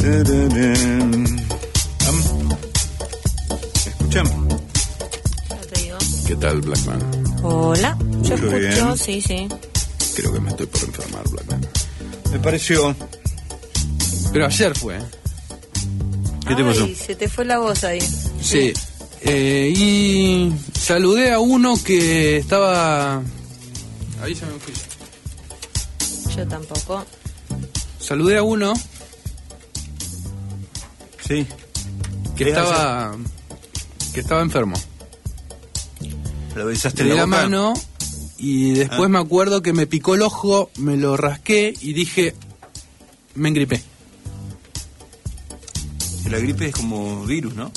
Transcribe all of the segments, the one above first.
¿Escuchan? Ya te digo. ¿Qué tal, Blackman? Hola, yo Muy escucho, bien. sí. Creo que me estoy por enfermar, Blackman. Me pareció. Pero ayer fue. ¿Qué te pasó? Ay, se te fue la voz ahí. Sí. Y saludé a uno que estaba... Ahí se me fui. Yo tampoco. Saludé a uno Sí. que estaba enfermo. ¿Lo besaste Le en di la la boca? mano y después me acuerdo que me picó el ojo, me lo rasqué y dije, me engripé. La gripe es como virus, ¿no?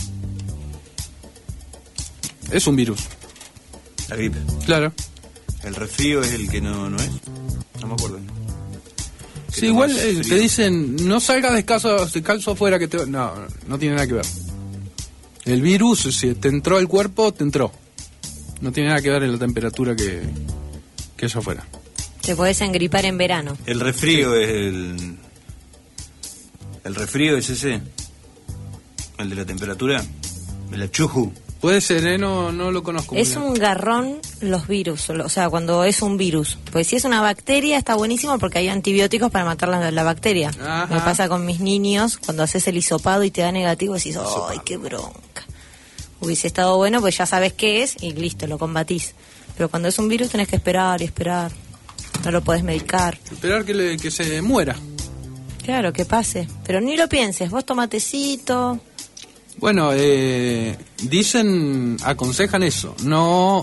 Es un virus, La gripe. claro. El resfrío es el que no es. No me acuerdo. Sí, igual tomás te frío. dicen, no salgas descalzo afuera que te... No tiene nada que ver. El virus, si te entró al cuerpo, te entró. No tiene nada que ver en la temperatura que eso afuera. Te podés engripar en verano. El resfrío es el... El resfrío es ese. El de la temperatura. El achuju. Puede ser, no lo conozco muy Es bien. un garrón los virus, o sea, cuando es un virus. Pues si es una bacteria está buenísimo porque hay antibióticos para matar la bacteria. Ajá. Me pasa con mis niños, cuando haces el hisopado y te da negativo, decís, ¡ay, qué bronca! Hubiese estado bueno, pues ya sabes qué es y listo, lo combatís. Pero cuando es un virus tenés que esperar y esperar. No lo podés medicar. Esperar que se muera. Claro, que pase. Pero ni lo pienses, vos tomatecito. Bueno, aconsejan eso, no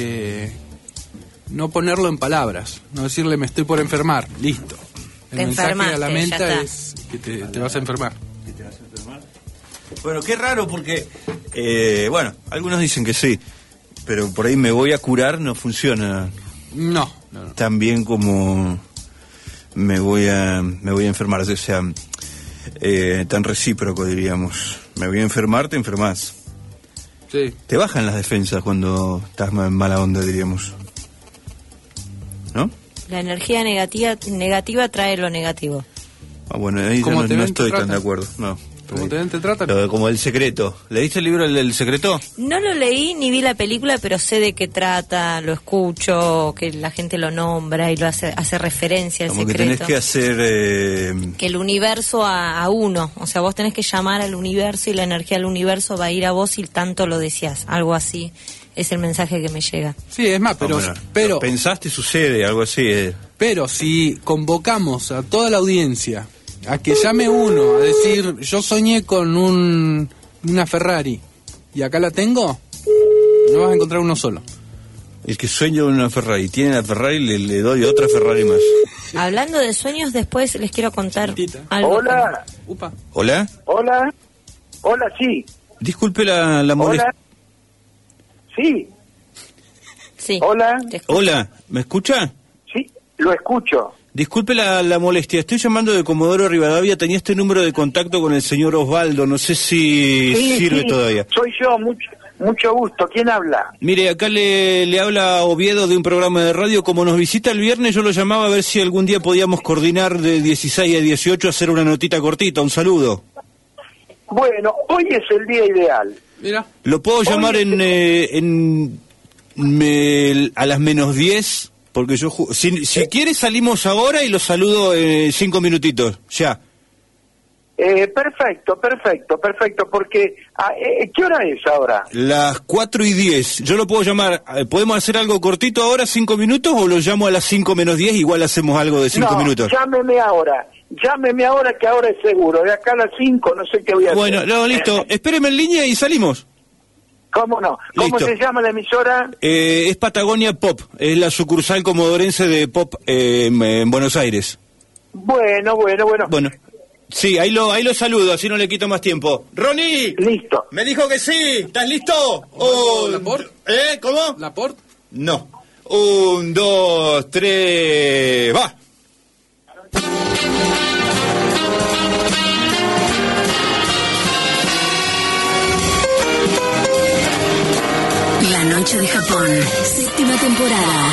ponerlo en palabras, no decirle me estoy por enfermar, listo. El Te mensaje a la enfermaste, mente ya está. es que te vas a enfermar. Bueno, qué raro porque... bueno, algunos dicen que sí. Pero por ahí me voy a curar no funciona No. tan bien como me voy a enfermar. O sea, tan recíproco diríamos. Me voy a enfermar, te enfermas. Sí. Te bajan las defensas cuando estás en mala onda, diríamos. ¿No? La energía negativa trae lo negativo. Ah, bueno, ahí yo ¿Cómo no te ven, estoy te tan de tratan? acuerdo. No. ¿Cómo te tratan? Como El Secreto. ¿Leíste el libro El Secreto? No lo leí ni vi la película, pero sé de qué trata, lo escucho, que la gente lo nombra y lo hace referencia al Como que secreto. tenés que hacer... Que el universo a uno, o sea, vos tenés que llamar al universo y la energía del universo va a ir a vos y tanto lo deseás, algo así es el mensaje que me llega. Sí, es más, pero lo pensaste, sucede, algo así. Pero si convocamos a toda la audiencia a que llame uno a decir yo soñé con una Ferrari y acá la tengo, no vas a encontrar uno solo. El que sueña con una Ferrari, tiene la Ferrari, le doy otra Ferrari más. Hablando de sueños, después les quiero contar algo. Hola. Upa. ¿Hola? Hola, sí. Disculpe la molestia. Hola. Sí, Sí. hola. Te escucho. Hola, ¿me escucha? Sí, lo escucho. Disculpe la molestia, estoy llamando de Comodoro Rivadavia, tenía este número de contacto con el señor Osvaldo, no sé si sirve sí, todavía. Soy yo, mucho gusto. ¿Quién habla? Mire, acá le habla Oviedo de un programa de radio, como nos visita el viernes yo lo llamaba a ver si algún día podíamos coordinar de 16 a 18 hacer una notita cortita, un saludo. Bueno, hoy es el día ideal. Mira. ¿Lo puedo llamar a las menos 10? Porque yo... Si quiere salimos ahora y lo saludo 5 minutitos, ya. Perfecto, porque... ¿qué hora es ahora? Las 4:10. Yo lo puedo llamar... ¿Podemos hacer algo cortito ahora, 5 minutos? ¿O lo llamo a las 5 menos 10? Igual hacemos algo de 5 minutos. Llámeme ahora que ahora es seguro. De acá a las 5 no sé qué voy a hacer. Bueno, no, listo. Espéreme en línea y salimos. ¿Cómo no? ¿Cómo Listo. se llama la emisora? Es Patagonia Pop. Es la sucursal comodorense de Pop en Buenos Aires. Bueno. Bueno. Sí, ahí lo saludo, así no le quito más tiempo. ¡Ronnie! Listo. Me dijo que sí. ¿Estás listo? ¿Laporte? ¿Cómo? ¿Laporte? No. 1, 2, 3, ¡va! La Noche de Japón, 7ª temporada.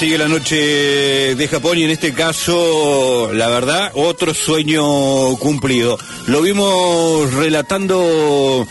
sigue la noche de Japón y en este caso, la verdad, otro sueño cumplido. Lo vimos relatando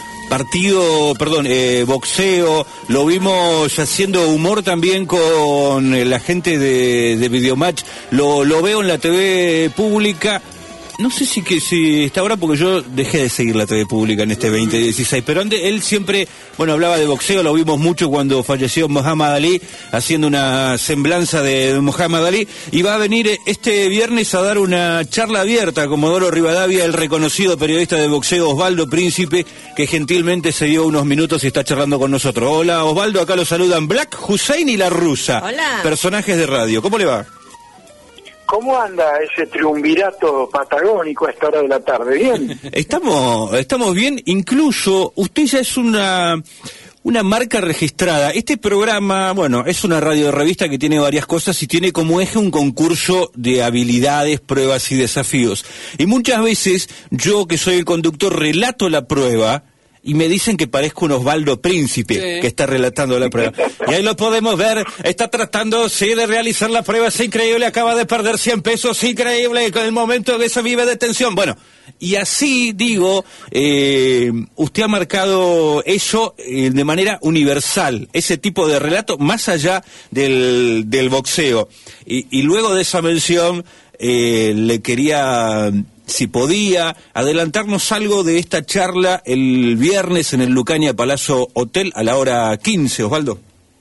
boxeo, lo vimos haciendo humor también con la gente de Videomatch, lo veo en la TV pública. No sé si está ahora, porque yo dejé de seguir la TV pública en este 2016, pero antes él siempre, hablaba de boxeo, lo vimos mucho cuando falleció Muhammad Ali, haciendo una semblanza de Muhammad Ali, y va a venir este viernes a dar una charla abierta a Comodoro Rivadavia, el reconocido periodista de boxeo Osvaldo Príncipe, que gentilmente se dio unos minutos y está charlando con nosotros. Hola Osvaldo, acá lo saludan Black, Hussein y La Rusa. Hola. Personajes de radio, ¿cómo le va? ¿Cómo anda ese triunvirato patagónico a esta hora de la tarde? ¿Bien? Estamos bien, incluso usted ya es una marca registrada. Este programa, es una radio de revista que tiene varias cosas y tiene como eje un concurso de habilidades, pruebas y desafíos. Y muchas veces yo, que soy el conductor, relato la prueba y me dicen que parezco un Osvaldo Príncipe, que está relatando la prueba. Y ahí lo podemos ver, está tratando, de realizar la prueba, es increíble, acaba de perder 100 pesos, increíble, con el momento que se vive de tensión. Bueno, y así digo, usted ha marcado eso de manera universal, ese tipo de relato, más allá del boxeo. Y luego de esa mención, le quería, si podía, adelantarnos algo de esta charla el viernes en el Lucania Palazzo Hotel a la hora 15, Osvaldo.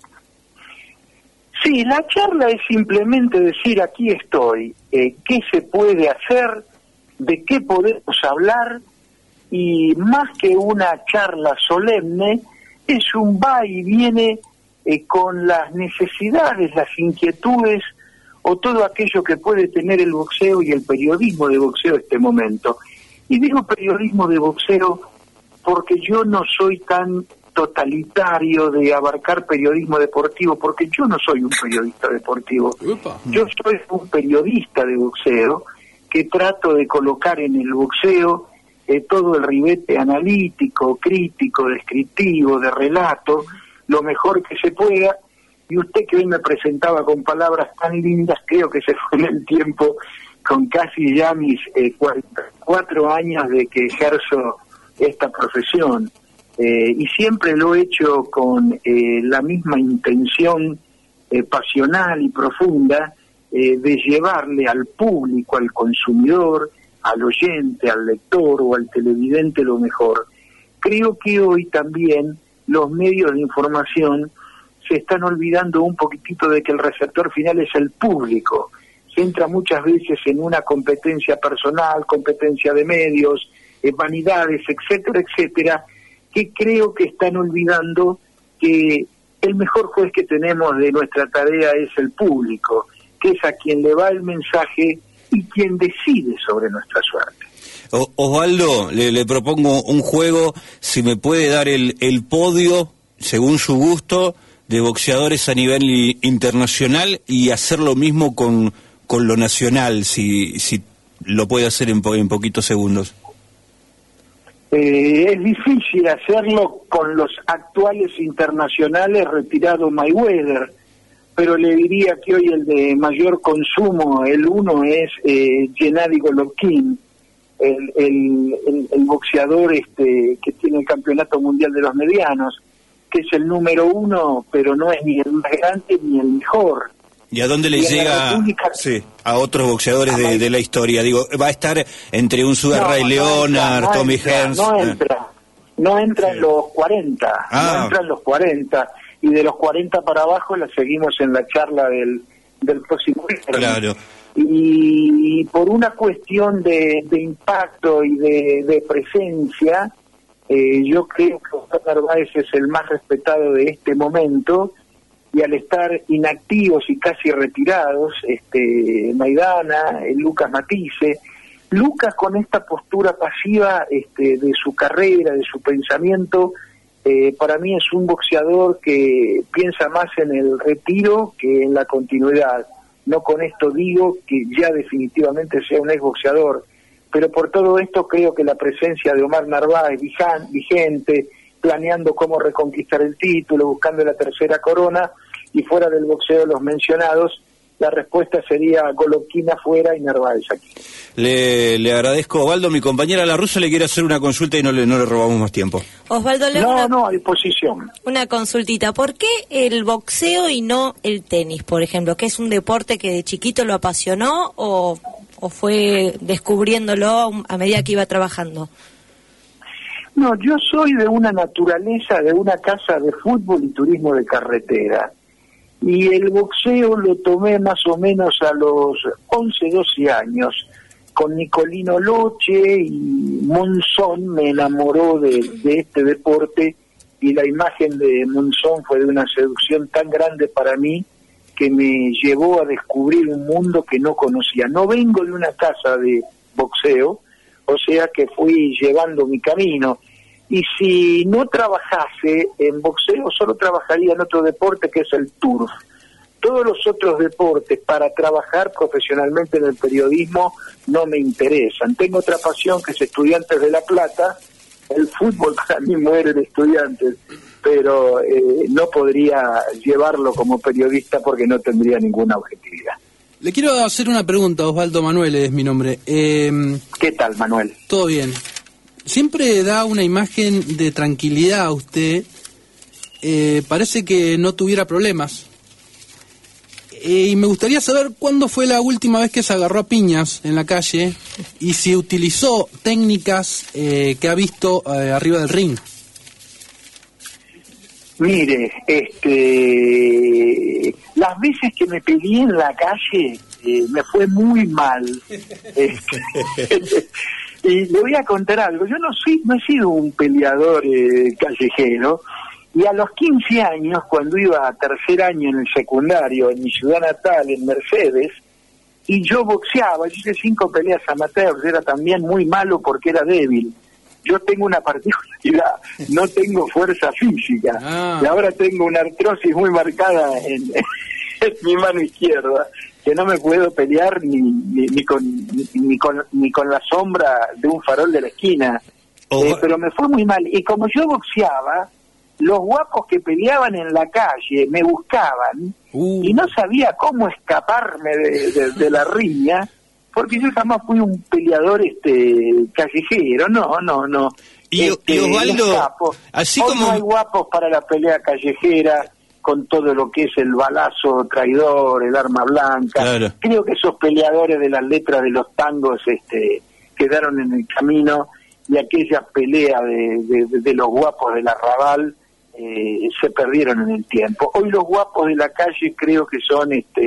Sí, la charla es simplemente decir, aquí estoy, qué se puede hacer, de qué podemos hablar, y más que una charla solemne, es un va y viene con las necesidades, las inquietudes, o todo aquello que puede tener el boxeo y el periodismo de boxeo en este momento. Y digo periodismo de boxeo porque yo no soy tan totalitario de abarcar periodismo deportivo, porque yo no soy un periodista deportivo. Yo soy un periodista de boxeo que trato de colocar en el boxeo todo el ribete analítico, crítico, descriptivo, de relato, lo mejor que se pueda. Y usted, que hoy me presentaba con palabras tan lindas, creo que se fue en el tiempo, con casi ya mis 44 años de que ejerzo esta profesión. Y siempre lo he hecho con la misma intención pasional y profunda de llevarle al público, al consumidor, al oyente, al lector o al televidente lo mejor. Creo que hoy también los medios de información se están olvidando un poquitito de que el receptor final es el público. Se entra muchas veces en una competencia personal, competencia de medios, vanidades, etcétera, etcétera, que creo que están olvidando que el mejor juez que tenemos de nuestra tarea es el público, que es a quien le va el mensaje y quien decide sobre nuestra suerte. Osvaldo, le propongo un juego, si me puede dar el podio, según su gusto, de boxeadores a nivel internacional y hacer lo mismo con lo nacional, si lo puede hacer en poquitos segundos. Es difícil hacerlo con los actuales internacionales, retirado Mayweather, pero le diría que hoy el de mayor consumo, el uno es Gennady Golovkin, el boxeador que tiene el campeonato mundial de los medianos, que es el número uno, pero no es ni el más grande ni el mejor. ¿Y a dónde le llega a otros boxeadores de la historia? Digo, va a estar entre un Sugar Ray Leonard, Tommy Hearns. No entra en los 40, no entra en los 40, y de los 40 para abajo la seguimos en la charla del próximo viernes. Claro. Y por una cuestión de impacto y de presencia, yo creo que Oscar Narváez es el más respetado de este momento, y al estar inactivos y casi retirados, Maidana, Lucas Matisse, Lucas con esta postura pasiva de su carrera, de su pensamiento, para mí es un boxeador que piensa más en el retiro que en la continuidad. No con esto digo que ya definitivamente sea un exboxeador, pero por todo esto creo que la presencia de Omar Narváez vigente, planeando cómo reconquistar el título, buscando la tercera corona, y fuera del boxeo los mencionados, la respuesta sería Golovkin afuera y Narváez aquí. Le agradezco, Osvaldo. Mi compañera La Russa le quiere hacer una consulta y no le robamos más tiempo. Osvaldo, No, a disposición. Una consultita. ¿Por qué el boxeo y no el tenis, por ejemplo? ¿Que es un deporte que de chiquito lo apasionó o fue descubriéndolo a medida que iba trabajando? No, yo soy de una naturaleza, de una casa de fútbol y turismo de carretera. Y el boxeo lo tomé más o menos a los 11, 12 años. Con Nicolino Loche y Monzón me enamoró de este deporte, y la imagen de Monzón fue de una seducción tan grande para mí que me llevó a descubrir un mundo que no conocía. No vengo de una casa de boxeo, o sea que fui llevando mi camino. Y si no trabajase en boxeo, solo trabajaría en otro deporte que es el turf. Todos los otros deportes para trabajar profesionalmente en el periodismo no me interesan. Tengo otra pasión que es Estudiantes de La Plata. El fútbol para mí muere de Estudiantes, pero no podría llevarlo como periodista porque no tendría ninguna objetividad. Le quiero hacer una pregunta, Osvaldo. Manuel es mi nombre. ¿Qué tal, Manuel? Todo bien. Siempre da una imagen de tranquilidad a usted. Parece que no tuviera problemas. Y me gustaría saber cuándo fue la última vez que se agarró a piñas en la calle y si utilizó técnicas que ha visto arriba del ring. Mire, las veces que me peleé en la calle me fue muy mal. Y le voy a contar algo. Yo no he sido un peleador callejero. Y a los 15 años, cuando iba a tercer año en el secundario, en mi ciudad natal, en Mercedes, y yo boxeaba, yo hice 5 peleas amateurs, era también muy malo porque era débil. Yo tengo una particularidad, no tengo fuerza física, y ahora tengo una artrosis muy marcada en mi mano izquierda, que no me puedo pelear ni con la sombra de un farol de la esquina, pero me fue muy mal. Y como yo boxeaba, los guapos que peleaban en la calle me buscaban y no sabía cómo escaparme de la riña, porque yo jamás fui un peleador callejero, no. Y Osvaldo, así como no hay guapos para la pelea callejera, con todo lo que es el balazo traidor, el arma blanca. Claro. Creo que esos peleadores de las letras de los tangos quedaron en el camino, y aquella pelea de los guapos del arrabal se perdieron en el tiempo. Hoy los guapos de la calle creo que son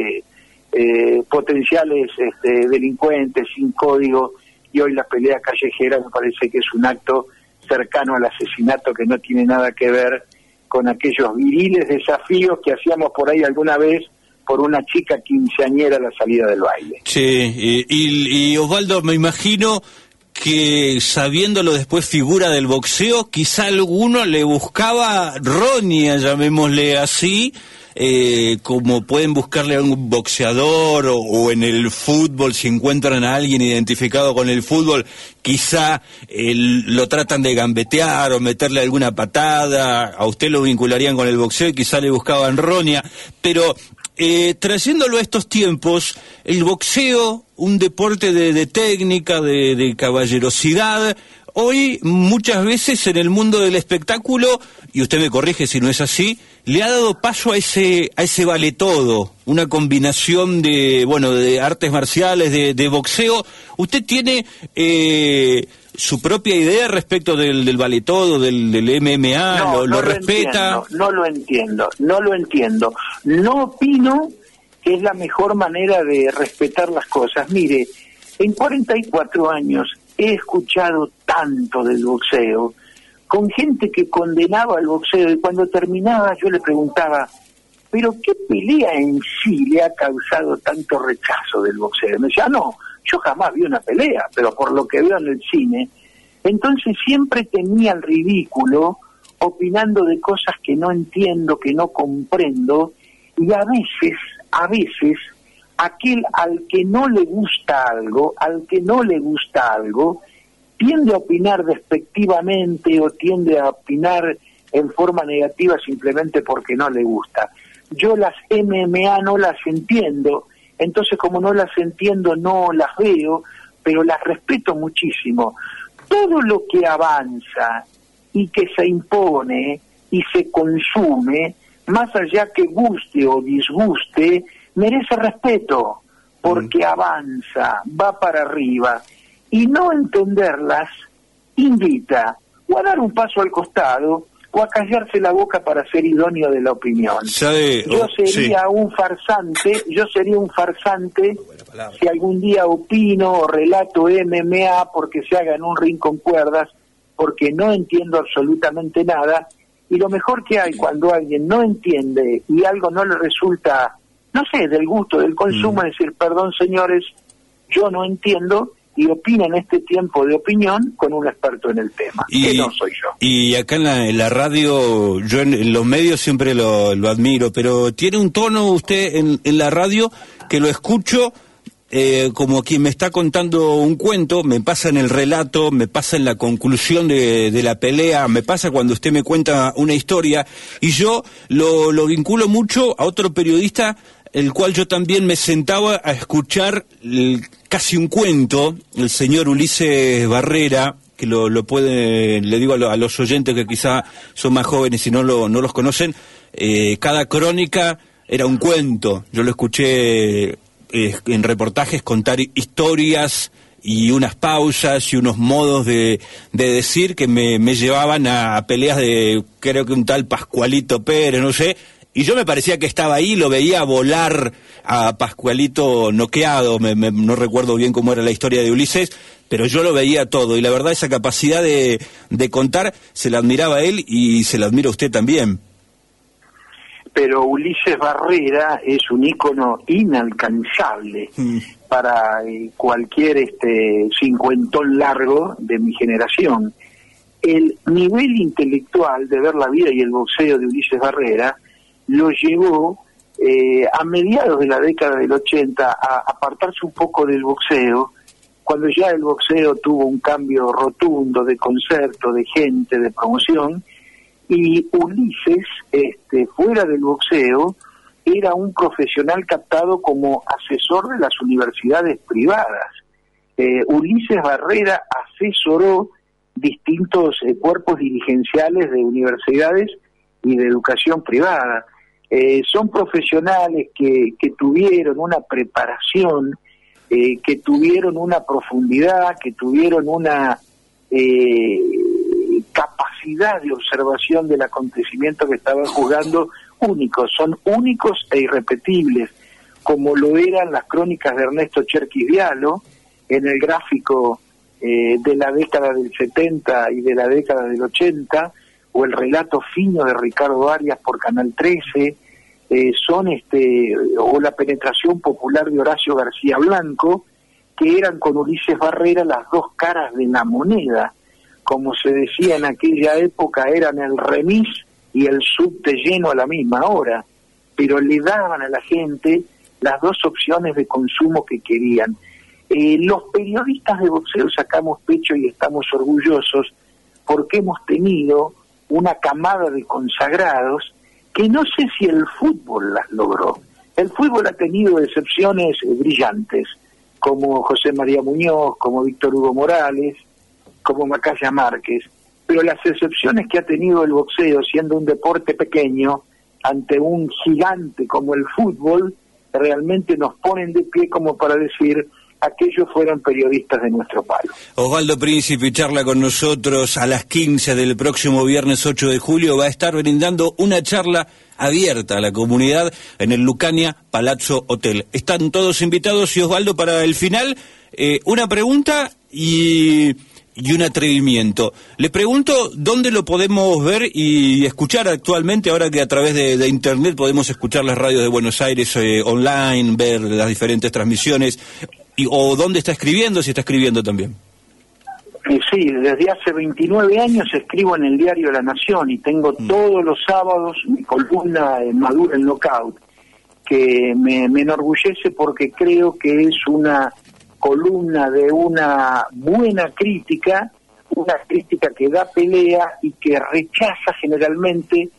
potenciales delincuentes sin código, y hoy la pelea callejera me parece que es un acto cercano al asesinato que no tiene nada que ver con aquellos viriles desafíos que hacíamos por ahí alguna vez por una chica quinceañera a la salida del baile. Sí, y Osvaldo, me imagino que sabiéndolo después figura del boxeo, quizá alguno le buscaba roña, llamémosle así, como pueden buscarle a un boxeador o en el fútbol, si encuentran a alguien identificado con el fútbol, quizá lo tratan de gambetear o meterle alguna patada, a usted lo vincularían con el boxeo y quizá le buscaban roña, pero trayéndolo a estos tiempos, el boxeo, un deporte de técnica, de caballerosidad, hoy muchas veces en el mundo del espectáculo, y usted me corrige si no es así, le ha dado paso a ese vale todo, una combinación de artes marciales, de boxeo. ¿Usted tiene su propia idea respecto del vale todo, del MMA? No, ¿Lo respeta? No lo entiendo. No opino que es la mejor manera de respetar las cosas. Mire, en 44 años he escuchado tanto del boxeo, con gente que condenaba el boxeo, y cuando terminaba yo le preguntaba, ¿pero qué pelea en sí le ha causado tanto rechazo del boxeo? Me decía, no, yo jamás vi una pelea, pero por lo que veo en el cine. Entonces siempre tenía el ridículo, opinando de cosas que no entiendo, que no comprendo, y a veces, aquel al que no le gusta algo, tiende a opinar despectivamente o tiende a opinar en forma negativa simplemente porque no le gusta. yo las MMA no las entiendo, entonces como no las entiendo no las veo, pero las respeto muchísimo. Todo lo que avanza y que se impone y se consume, más allá que guste o disguste, merece respeto, porque avanza, va para arriba, y no entenderlas invita o a dar un paso al costado o a callarse la boca para ser idóneo de la opinión. Yo sería un farsante si algún día opino o relato MMA porque se haga en un ring con cuerdas, porque no entiendo absolutamente nada, y lo mejor que hay cuando alguien no entiende y algo no le resulta, no sé, del gusto, del consumo, es decir, perdón señores, yo no entiendo, y opina en este tiempo de opinión con un experto en el tema, que no soy yo. Y acá en la radio, yo en los medios siempre lo admiro, pero tiene un tono usted en la radio que lo escucho como quien me está contando un cuento, me pasa en el relato, me pasa en la conclusión de la pelea, me pasa cuando usted me cuenta una historia, y yo lo vinculo mucho a otro periodista, el cual yo también me sentaba a escuchar casi un cuento, el señor Ulises Barrera, que lo puede, le digo a los oyentes que quizá son más jóvenes y no los conocen, cada crónica era un cuento, yo lo escuché en reportajes contar historias y unas pausas y unos modos de decir que me llevaban a peleas de, creo que un tal Pascualito Pérez, no sé, y yo me parecía que estaba ahí, lo veía volar a Pascualito noqueado, no recuerdo bien cómo era la historia de Ulises, pero yo lo veía todo, y la verdad esa capacidad de contar se la admiraba a él y se la admira a usted también. Pero Ulises Barrera es un ícono inalcanzable para cualquier cincuentón largo de mi generación. El nivel intelectual de ver la vida y el boxeo de Ulises Barrera lo llevó a mediados de la década del 80 a apartarse un poco del boxeo, cuando ya el boxeo tuvo un cambio rotundo de concepto, de gente, de promoción. Y Ulises, fuera del boxeo, era un profesional captado como asesor de las universidades privadas. Ulises Barrera asesoró distintos cuerpos dirigenciales de universidades y de educación privada. Son profesionales que tuvieron una preparación, que tuvieron una profundidad, que tuvieron una capacidad de observación del acontecimiento que estaban juzgando únicos, son únicos e irrepetibles, como lo eran las crónicas de Ernesto Cherkis Vialo en el gráfico de la década del 70 y de la década del 80, o el relato fino de Ricardo Arias por Canal 13, o la penetración popular de Horacio García Blanco, que eran con Ulises Barrera las dos caras de la moneda. Como se decía en aquella época, eran el remis y el subte lleno a la misma hora, pero le daban a la gente las dos opciones de consumo que querían. Los periodistas de boxeo sacamos pecho y estamos orgullosos porque hemos tenido una camada de consagrados que no sé si el fútbol las logró. El fútbol ha tenido excepciones brillantes, como José María Muñoz, como Víctor Hugo Morales, como Macaya Márquez, pero las excepciones que ha tenido el boxeo, siendo un deporte pequeño, ante un gigante como el fútbol, realmente nos ponen de pie como para decir, aquellos fueron periodistas de nuestro palo. Osvaldo Príncipe charla con nosotros a las 15 del próximo viernes 8 de julio, va a estar brindando una charla abierta a la comunidad en el Lucania Palazzo Hotel. Están todos invitados, y Osvaldo, para el final, una pregunta y un atrevimiento. Le pregunto dónde lo podemos ver y escuchar actualmente, ahora que a través de internet podemos escuchar las radios de Buenos Aires online, ver las diferentes transmisiones, o dónde está escribiendo, si está escribiendo también. Sí, desde hace 29 años escribo en el diario La Nación y tengo todos los sábados mi columna Madura en Knockout, que me enorgullece porque creo que es una columna de una buena crítica, una crítica que da pelea y que rechaza generalmente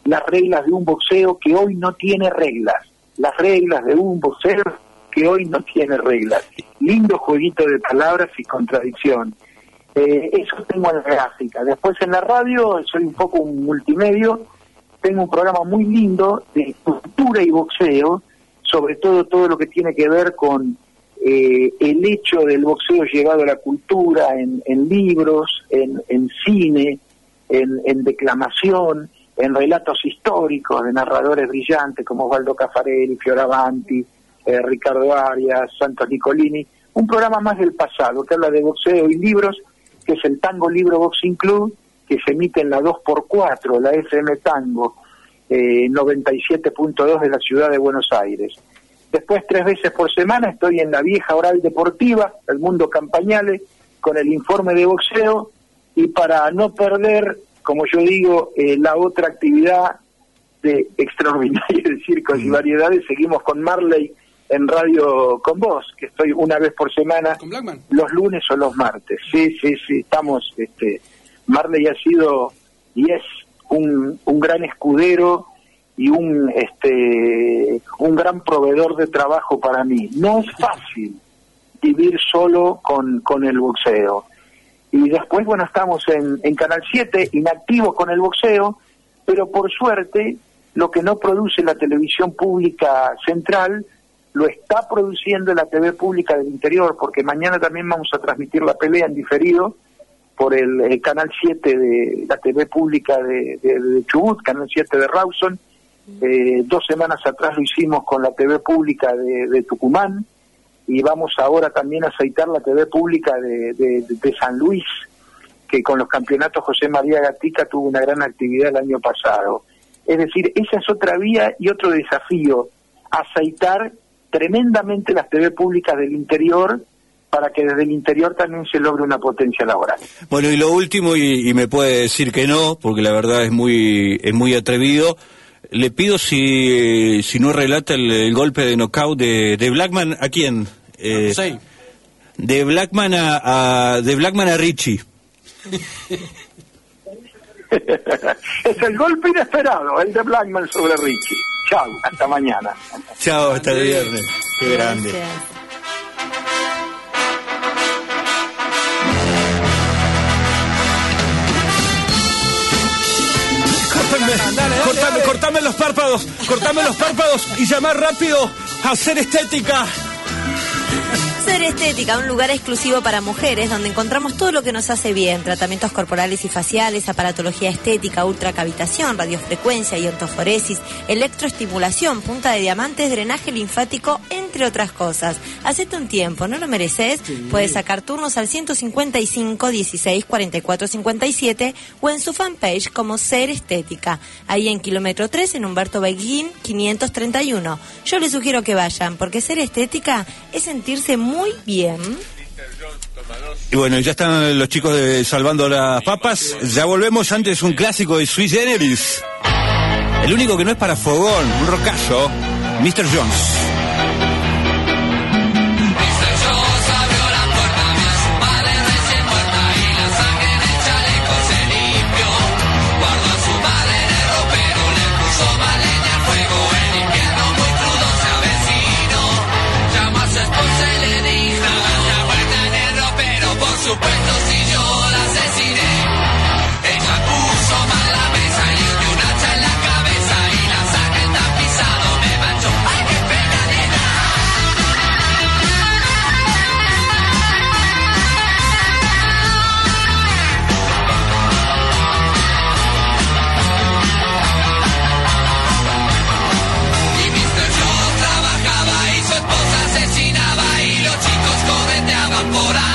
las reglas de un boxeo que hoy no tiene reglas. Las reglas de un boxeo que hoy no tiene reglas. Lindo jueguito de palabras y contradicción. Eso tengo en la gráfica. Después en la radio soy un poco un multimedio. Tengo un programa muy lindo de cultura y boxeo, sobre todo lo que tiene que ver con el hecho del boxeo llegado a la cultura, en libros, en cine, en declamación, en relatos históricos de narradores brillantes como Osvaldo Caffarelli, Fioravanti, Ricardo Arias, Santos Nicolini. Un programa más del pasado que habla de boxeo y libros, que es el Tango Libro Boxing Club, que se emite en la 2x4, la FM Tango, 97.2 de la ciudad de Buenos Aires. Después 3 veces por semana estoy en la vieja oral deportiva, El Mundo Campañale, con el informe de boxeo, y para no perder, como yo digo, la otra actividad de extraordinaria de circos y variedades, seguimos con Marley en Radio con Vos, que estoy una vez por semana, ¿Con Blackman? Los lunes o los martes. Sí, estamos, Marley ha sido y es un gran escudero y un gran proveedor de trabajo para mí. No es fácil vivir solo con el boxeo. Y después, bueno, estamos en Canal 7, inactivos con el boxeo, pero por suerte, lo que no produce la televisión pública central, lo está produciendo la TV pública del interior, porque mañana también vamos a transmitir la pelea en diferido por el Canal 7 de la TV pública de Chubut, Canal 7 de Rawson. 2 semanas atrás lo hicimos con la TV pública de Tucumán, y vamos ahora también a aceitar la TV pública de San Luis, que con los campeonatos José María Gatica tuvo una gran actividad el año pasado. Es decir, esa es otra vía y otro desafío, aceitar tremendamente las TV públicas del interior, para que desde el interior también se logre una potencia laboral. Bueno, y lo último, y me puede decir que no, porque la verdad es muy atrevido, le pido si no relata el golpe de knockout de Blackman. ¿A quién? Sí. De Blackman a Richie. Es el golpe inesperado, el de Blackman sobre Richie. Chao, hasta mañana. Chao, hasta el viernes. Qué grande. Gracias. Cortame los párpados y llamar rápido a Ser Estética. Ser Estética, un lugar exclusivo para mujeres donde encontramos todo lo que nos hace bien: tratamientos corporales y faciales, aparatología estética, ultracavitación, radiofrecuencia, iontoforesis, electroestimulación, punta de diamantes, drenaje linfático, entre otras cosas. Hacete un tiempo, ¿no lo mereces? Sí. Puedes sacar turnos al 155 16 44 57 o en su fanpage como Ser Estética, ahí en kilómetro 3 en Humberto Beguín 531. Yo les sugiero que vayan, porque Ser Estética es sentirse muy bien. Y bueno, ya están los chicos de Salvando las Papas. Ya volvemos. Antes un clásico de Sui Generis. El único que no es para fogón, un rockazo, Mr. Jones. Supuesto, si yo la asesiné, ella puso mal la mesa y le dio un hacha en la cabeza y la sangre el tapizado me manchó. ¡Ay, qué pegadera! Y Mr. Jones trabajaba y su esposa asesinaba y los chicos cometeaban por ahí.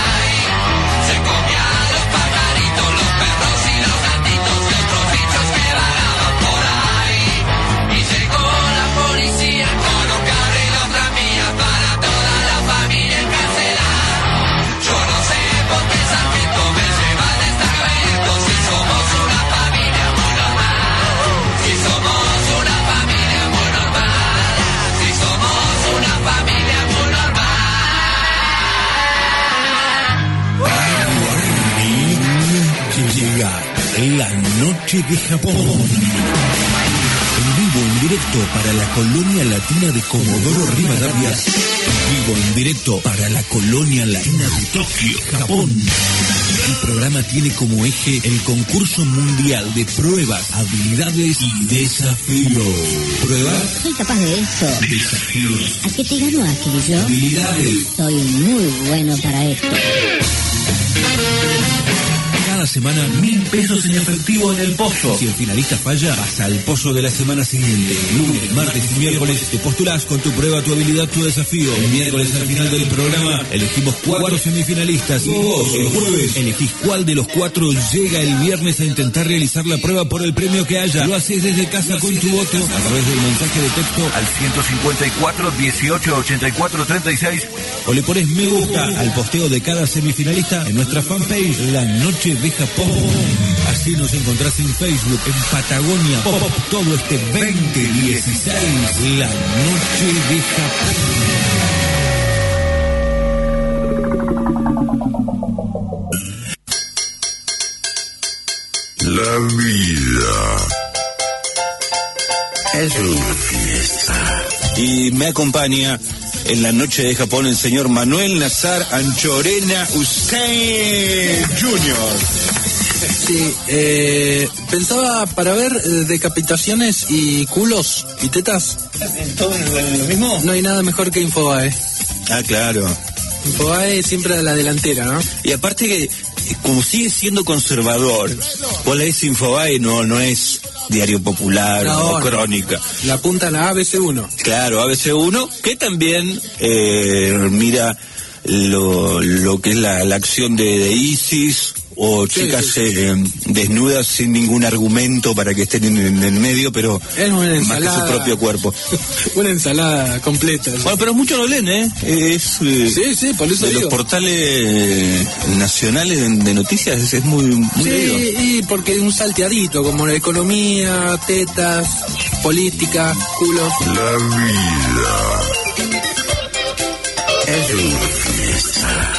La noche de Japón. directo para la colonia latina de Comodoro Rivadavia. Vivo en directo para la colonia latina de Tokio, Japón. El programa tiene como eje el concurso mundial de pruebas, habilidades y desafíos. ¿Pruebas? Soy capaz de esto. Desafíos. ¿A qué te ganó aquello? Habilidades. Soy muy bueno para esto. Cada semana 1.000 pesos en efectivo en el pozo. Si el finalista falla, pasa al pozo de la semana siguiente. Lunes, martes y miércoles te postulás con tu prueba, tu habilidad, tu desafío. El miércoles al final del programa elegimos 4 semifinalistas. Y vos, el jueves, elegís cuál de los 4 llega el viernes a intentar realizar la prueba por el premio que haya. Lo haces desde casa con tu voto a través del mensaje de texto al 154 18 84 36 o le pones me gusta al posteo de cada semifinalista en nuestra fanpage La Noche de Japón. Así nos encontrás en Facebook, en Patagonia Pop, todo este 2016, La Noche de Japón. La vida es una fiesta. Y me acompaña en La Noche de Japón el señor Manuel Nazar Anchorena Usain Jr. Sí, pensaba para ver decapitaciones y culos y tetas. ¿Todo lo mismo? No hay nada mejor que Infobae. Ah, claro. Infobae siempre a la delantera, ¿no? Y aparte que, como sigue siendo conservador, vos lees Infobae, no es Diario Popular o Crónica. La apunta a la ABC1. Claro, ABC1, que también mira lo que es la acción de ISIS o chicas desnudas sin ningún argumento para que estén en el medio, pero es una más que su propio cuerpo. Una ensalada completa. Bueno, pero muchos lo leen, Es sí, por eso de digo. Los portales nacionales de noticias es muy leído. Y porque un salteadito, como la economía, tetas, política, culos. La vida es una fiesta.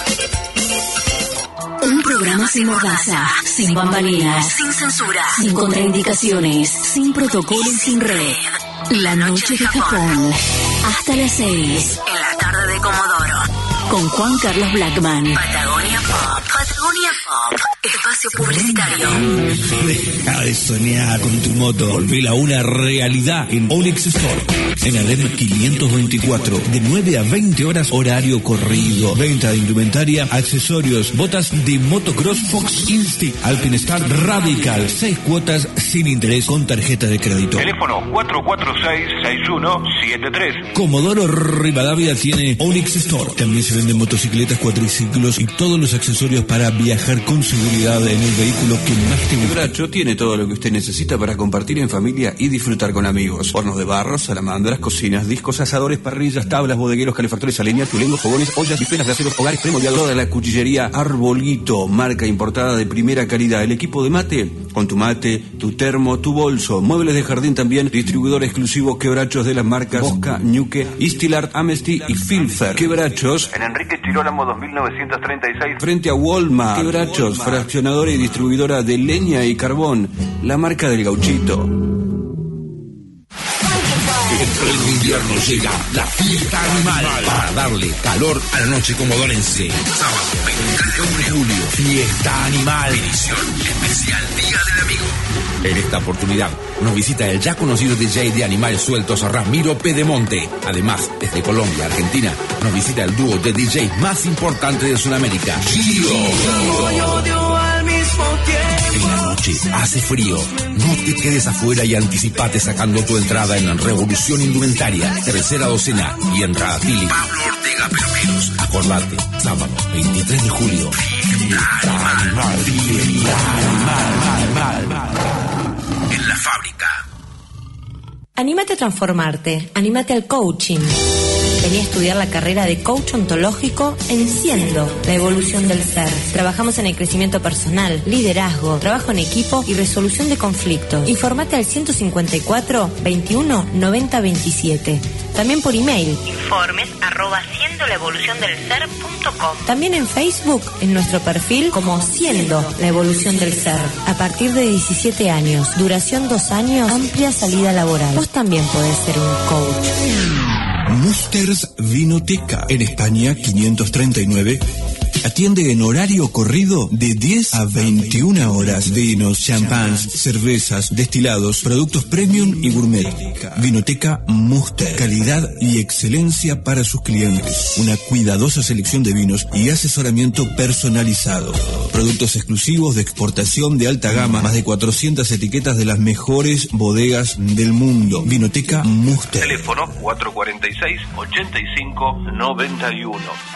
Un programa sin mordaza, sin bambalinas, sin censura, sin contraindicaciones, sin protocolo y sin red. La Noche de Japón. Hasta las 6. En la tarde de Comodoro. Con Juan Carlos Blackman. Patagonia Pop. Patagonia Pop. Espacio publicitario. Deja de soñar con tu moto. Volvela a una realidad en Onix Store. En Alem 524. De 9 a 20 horas horario corrido. Venta de indumentaria, accesorios, botas de motocross Fox Instinct, Alpine Star Radical. 6 cuotas sin interés con tarjeta de crédito. Teléfono 446-6173. Comodoro Rivadavia tiene Onix Store. También se venden motocicletas, cuatriciclos y todos los accesorios para viajar con seguridad en el vehículo que más te guste. Quebracho tiene todo lo que usted necesita para compartir en familia y disfrutar con amigos. Hornos de barro, salamandras, cocinas, discos, asadores, parrillas, tablas, bodegueros, calefactores a leña, tulengos, fogones, ollas y penas de aceros, hogares, premoldeados. Toda la cuchillería Arbolito, marca importada de primera calidad. El equipo de mate, con tu mate, tu termo, tu bolso. Muebles de jardín también. Distribuidor exclusivo Quebrachos de las marcas Bosca, Ñuque, Istilart, Amnesty y Filfer. Quebrachos En Enrique Chirolamo 2936. frente a Walmart. Quebrachos, fraccionadora y distribuidora de leña y carbón. La marca del Gauchito. Dentro del invierno llega la fiesta animal para darle calor a la noche comodorense. Sábado 21 de julio, fiesta animal. Edición especial Día del Amigo. En esta oportunidad nos visita el ya conocido DJ de animales sueltos Ramiro Pedemonte. Además, desde Colombia, Argentina, nos visita el dúo de DJ más importante de Sudamérica, Gio. En la noche hace frío. No te quedes afuera y anticipate sacando tu entrada en Revolución Indumentaria, tercera docena y en Radafili. Pablo Ortega Peluqueros. Acordate, sábado 23 de julio. Fiesta animal. En la fábrica. Anímate a transformarte, anímate al coaching. Vení a estudiar la carrera de coach ontológico Enciendo la evolución del ser. Trabajamos en el crecimiento personal, liderazgo, trabajo en equipo y resolución de conflictos. Informate al 154 21 90 27. También por email. Informes @ siendolaevoluciondelser.com. También en Facebook, en nuestro perfil como Siendo la Evolución del Ser. A partir de 17 años, duración 2 años, amplia salida laboral. Vos también podés ser un coach. Musters Vinoteca, en España 539. Atiende en horario corrido de 10 a 21 horas. Vinos, champans, cervezas, destilados, productos premium y gourmet. Vinoteca Muster. Calidad y excelencia para sus clientes. Una cuidadosa selección de vinos y asesoramiento personalizado. Productos exclusivos de exportación de alta gama. Más de 400 etiquetas de las mejores bodegas del mundo. Vinoteca Muster. Teléfono 446-8591.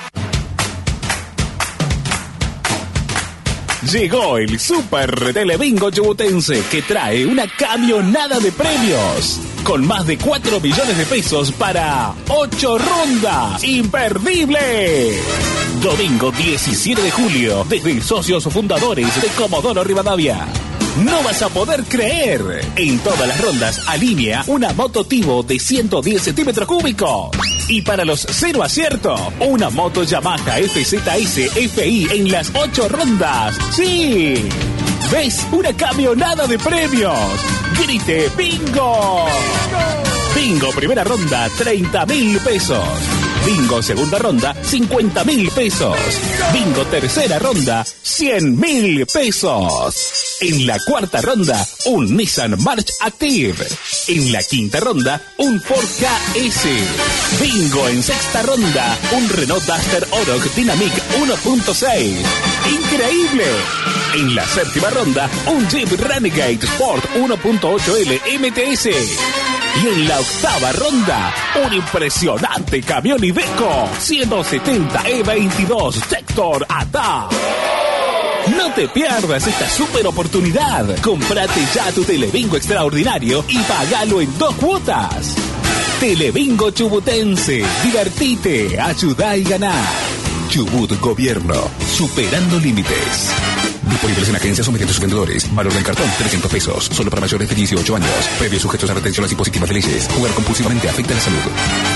Llegó el Super Telebingo Chubutense, que trae una camionada de premios con más de 4 millones de pesos para 8 rondas. ¡Imperdible! Domingo 17 de julio, desde socios fundadores de Comodoro Rivadavia. No vas a poder creer. En todas las rondas alinea una moto Tivo de 110 centímetros cúbicos. Y para los 0 acierto, una moto Yamaha FZS FI en las 8 rondas. ¡Sí! ¿Ves? Una camionada de premios. ¡Grite bingo! Bingo primera ronda, 30.000 pesos. Bingo segunda ronda, 50.000 pesos. Bingo tercera ronda, 100.000 pesos. En la cuarta ronda, un Nissan March Active. En la quinta ronda, un Ford KS. Bingo en sexta ronda, un Renault Duster Oroch Dynamic 1.6. ¡Increíble! En la séptima ronda, un Jeep Renegade Sport 1.8L MTS. Y en la octava ronda, un impresionante camión Iveco 170 E22 Sector ATA. No te pierdas esta super oportunidad. Comprate ya tu Telebingo extraordinario y pagalo en 2 cuotas. Telebingo Chubutense. Divertite, ayudá y ganá. Chubut Gobierno. Superando límites. Disponibles en agencias o mediante sus vendedores. Valor del cartón, 300 pesos. Solo para mayores de 18 años. Previos sujetos a retenciones impositivas de leyes. Jugar compulsivamente afecta a la salud.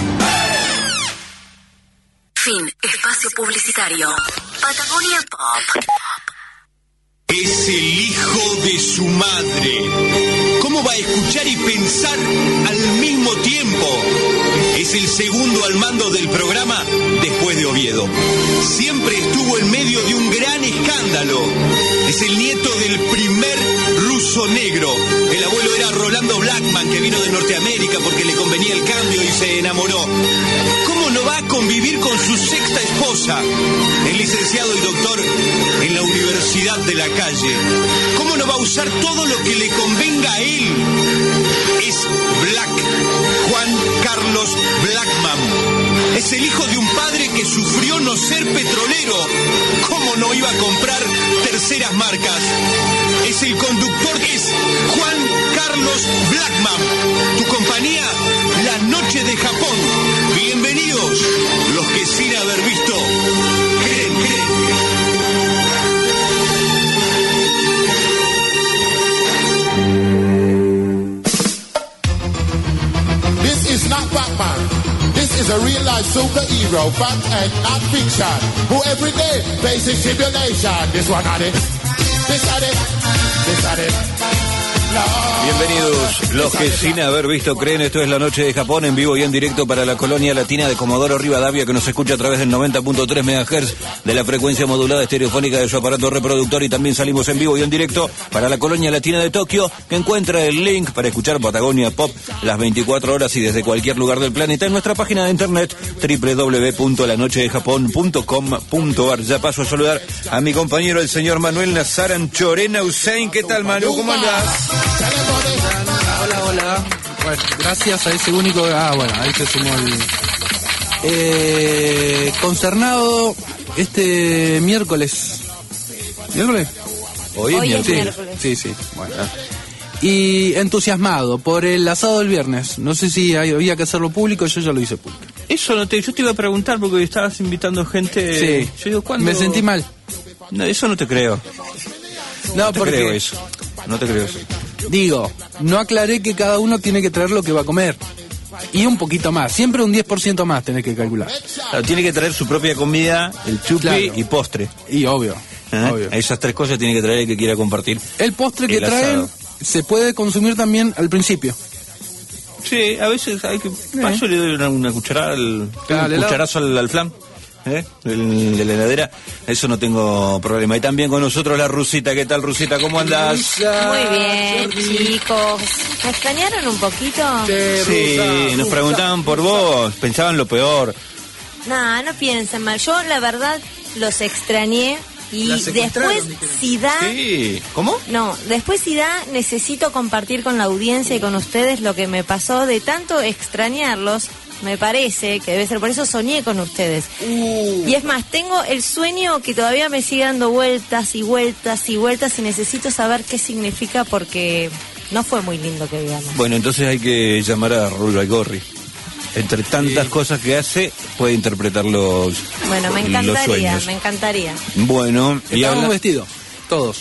Fin. Espacio publicitario. Patagonia Pop. Es el hijo de su madre. ¿Cómo va a escuchar y pensar al mismo tiempo? Es el segundo al mando del programa después de Oviedo. Siempre estuvo en medio de un gran escándalo. Es el nieto del primer ruso negro. El abuelo era Rolando Blackman, que vino de Norteamérica porque le convenía el cambio y se enamoró. ¿Cómo no va a convivir con su sexta esposa? El licenciado y doctor en la Universidad de la Calle. ¿Cómo no va a usar todo lo que le convenga a él? Es Black, Juan Carlos Blackman. Es el hijo de un padre que sufrió no ser petrolero. ¿Cómo no iba a comprar terceras marcas? Es el conductor, es Juan Carlos Blackman. Tu compañía, La Noche de Japón. Bienvenidos, los que sin haber visto creen. This is not Batman. This is a real-life superhero, fact and not fiction, who every day faces tribulation. This one on it, this on it, this on it. Bienvenidos, los que sin haber visto creen. Esto es La Noche de Japón, en vivo y en directo para la colonia latina de Comodoro Rivadavia, que nos escucha a través del 90.3 MHz de la frecuencia modulada estereofónica de su aparato reproductor, y también salimos en vivo y en directo para la colonia latina de Tokio, que encuentra el link para escuchar Patagonia Pop las 24 horas y desde cualquier lugar del planeta en nuestra página de internet www.lanochedejapon.com.ar. Ya paso a saludar a mi compañero, el señor Manuel Nazaran Chorena Hussein. ¿Qué tal, Manu? ¿Cómo andás? Hola. Bueno, gracias a ese único... bueno, ahí se sumó el... consternado este miércoles. ¿Miércoles? Hoy es miércoles. Sí, bueno. Y entusiasmado por el asado del viernes. No sé si había que hacerlo público, yo ya lo hice público. Eso yo te iba a preguntar porque estabas invitando gente... Sí, yo digo, ¿cuándo? Me sentí mal. No, eso no te creo. No te creo eso. No te creo eso. Digo, no aclaré que cada uno tiene que traer lo que va a comer. Y un poquito más, siempre un 10% más tenés que calcular. Claro, tiene que traer su propia comida, el chupi Claro. y postre. Y obvio. Esas tres cosas tiene que traer el que quiera compartir. El postre que El traen asado. se puede consumir también al principio. Sí, a veces hay que... Paso le doy una cucharada, un Dale, cucharazo al flan. De la heladera, eso no tengo problema. Y también con nosotros la Rusita. ¿Qué tal, Rusita? ¿Cómo andás? Muy bien, chicos. ¿Me extrañaron un poquito? Sí, nos preguntaban por vos, pensaban lo peor. No piensen mal. Yo, la verdad, los extrañé. Y La secuestraron, después, si da... Sí, ¿cómo? No, después si da, necesito compartir con la audiencia y con ustedes lo que me pasó de tanto extrañarlos. Me parece que debe ser, por eso soñé con ustedes. Y es más, tengo el sueño que todavía me sigue dando vueltas y vueltas y vueltas y necesito saber qué significa porque no fue muy lindo que digamos. Bueno, entonces hay que llamar a Raúl Baigorri. Entre tantas cosas que hace, puede interpretar los Bueno, me los encantaría, sueños. me encantaría. Bueno, y Estábamos habla... vestidos, todos.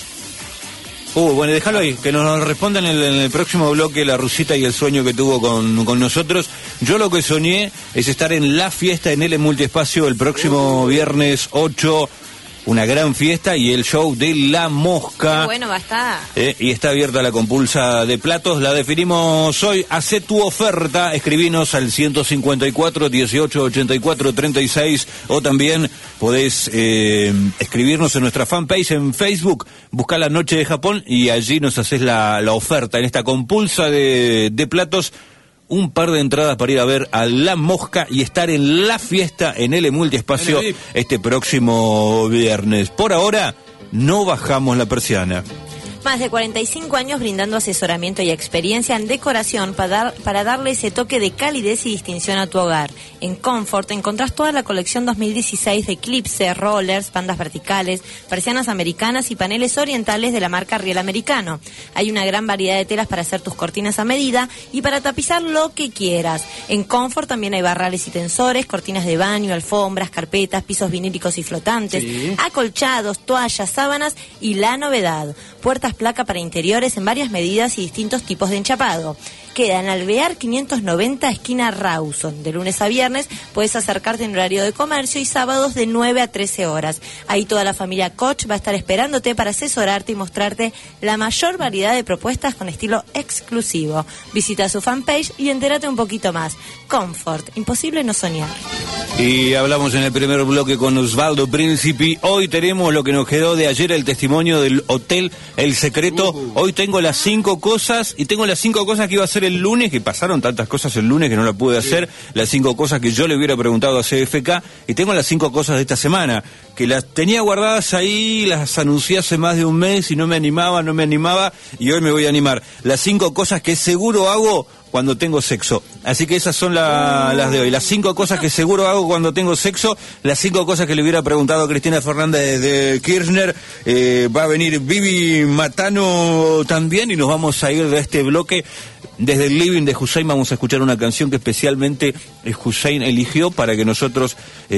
Bueno, déjalo ahí, que nos respondan en el próximo bloque la Rusita y el sueño que tuvo con nosotros. Yo lo que soñé es estar en la fiesta en el Multiespacio el próximo viernes 8, una gran fiesta y el show de La Mosca. Bueno, va a estar. Y está abierta la compulsa de platos, la definimos hoy. Hacé tu oferta, escribinos al 154 18 84 36 o también podés escribirnos en nuestra fanpage en Facebook, buscá La Noche de Japón y allí nos haces la oferta en esta compulsa de platos. Un par de entradas para ir a ver a La Mosca y estar en la fiesta en el Multiespacio este próximo viernes. Por ahora, no bajamos la persiana. Más de 45 años brindando asesoramiento y experiencia en decoración para darle ese toque de calidez y distinción a tu hogar. En Comfort encontrás toda la colección 2016 de eclipse, rollers, bandas verticales, persianas americanas y paneles orientales de la marca Riel Americano. Hay una gran variedad de telas para hacer tus cortinas a medida y para tapizar lo que quieras. En Comfort también hay barrales y tensores, cortinas de baño, alfombras, carpetas, pisos vinílicos y flotantes, acolchados, toallas, sábanas y la novedad, puertas placa para interiores en varias medidas y distintos tipos de enchapado. Queda en Alvear 590, esquina Rawson. De lunes a viernes puedes acercarte en horario de comercio y sábados de 9 a 13 horas. Ahí toda la familia Koch va a estar esperándote para asesorarte y mostrarte la mayor variedad de propuestas con estilo exclusivo. Visita su fanpage y entérate un poquito más. Comfort, imposible no soñar. Y hablamos en el primer bloque con Osvaldo Príncipe. Hoy tenemos lo que nos quedó de ayer, el testimonio del Hotel El Secreto. Hoy tengo las 5 cosas y tengo las 5 cosas que iba a hacer el lunes, que pasaron tantas cosas el lunes que no la pude hacer. Las 5 cosas que yo le hubiera preguntado a CFK. Y tengo las 5 cosas de esta semana, que las tenía guardadas ahí, las anuncié hace más de un mes y no me animaba, y hoy me voy a animar. Las 5 cosas que seguro hago cuando tengo sexo. Así que esas son las de hoy. Las 5 cosas que seguro hago cuando tengo sexo. Las 5 cosas que le hubiera preguntado a Cristina Fernández de Kirchner. Va a venir Vivi Matano también y nos vamos a ir de este bloque. Desde el living de Hussein vamos a escuchar una canción que especialmente Hussein eligió para que nosotros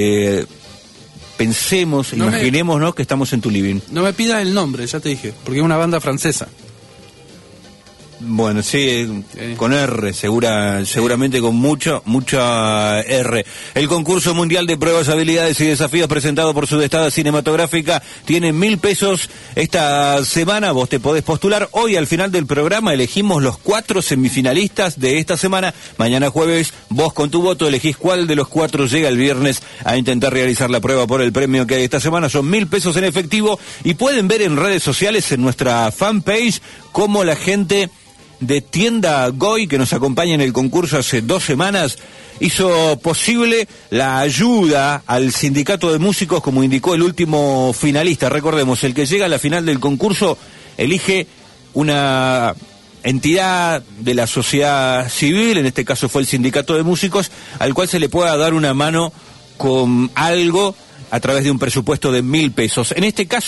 pensemos, imaginémonos que estamos en tu living. No me pidas el nombre, ya te dije, porque es una banda francesa. Bueno, sí, con R, seguramente con mucha R. El concurso mundial de pruebas, habilidades y desafíos presentado por Sudestada Cinematográfica tiene 1.000 pesos esta semana. Vos te podés postular. Hoy al final del programa elegimos los 4 semifinalistas de esta semana. Mañana jueves, vos con tu voto elegís cuál de los 4 llega el viernes a intentar realizar la prueba por el premio que hay esta semana. Son 1.000 pesos en efectivo y pueden ver en redes sociales, en nuestra fanpage, cómo la gente de Tienda Goy, que nos acompaña en el concurso hace 2 semanas, hizo posible la ayuda al sindicato de músicos, como indicó el último finalista. Recordemos, el que llega a la final del concurso elige una entidad de la sociedad civil, en este caso fue el sindicato de músicos, al cual se le pueda dar una mano con algo a través de un presupuesto de 1.000 pesos. En este caso,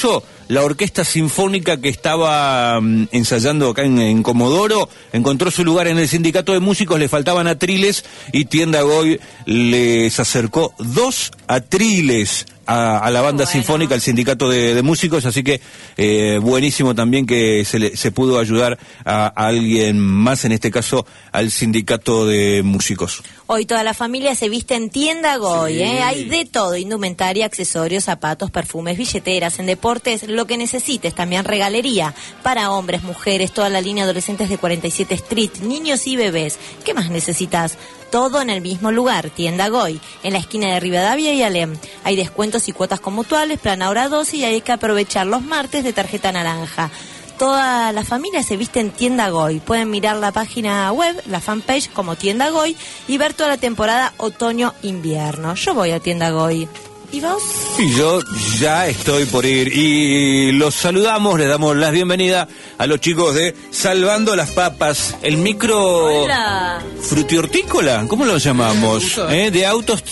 la orquesta sinfónica que estaba ensayando acá en Comodoro encontró su lugar en el sindicato de músicos, le faltaban atriles y Tienda Goy les acercó 2 atriles a la banda sinfónica, al sindicato de músicos, así que buenísimo también que se pudo ayudar a alguien más, en este caso al sindicato de músicos. Hoy toda la familia se viste en Tienda Goy, hay de todo, indumentaria, accesorios, zapatos, perfumes, billeteras, en deportes, lo que necesites, también regalería para hombres, mujeres, toda la línea adolescentes de 47 Street, niños y bebés. ¿Qué más necesitas? Todo en el mismo lugar, Tienda Goy, en la esquina de Rivadavia y Alem. Hay descuentos y cuotas con mutuales, plan ahora 12 y hay que aprovechar los martes de tarjeta naranja. Toda la familia se viste en Tienda Goy. Pueden mirar la página web, la fanpage como Tienda Goy y ver toda la temporada otoño-invierno. Yo voy a Tienda Goy. ¿Y vos? Y yo ya estoy por ir. Y los saludamos, les damos la bienvenida a los chicos de Salvando las Papas, el micro frutihortícola, ¿cómo lo llamamos? De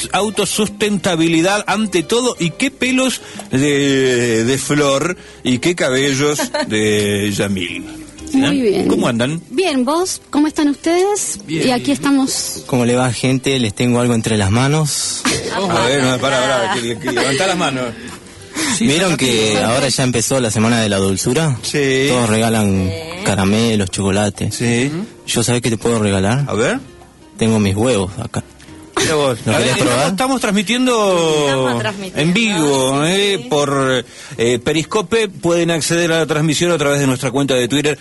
autosustentabilidad ante todo. Y qué pelos de Flor y qué cabellos de Yamil. Muy bien. ¿Cómo andan? Bien, ¿vos? ¿Cómo están ustedes? Bien. Y aquí estamos. ¿Cómo le va, gente? Les tengo algo entre las manos. A ver, no, para, que levantá las manos. Sí, ¿vieron que ahora ya empezó la semana de la dulzura? Sí. Todos regalan caramelos, chocolates. Sí. ¿Yo sabés qué te puedo regalar? A ver. Tengo mis huevos acá. Mira vos. ¿Lo querés probar? Estamos transmitiendo en vivo, por Periscope. Pueden acceder a la transmisión a través de nuestra cuenta de Twitter,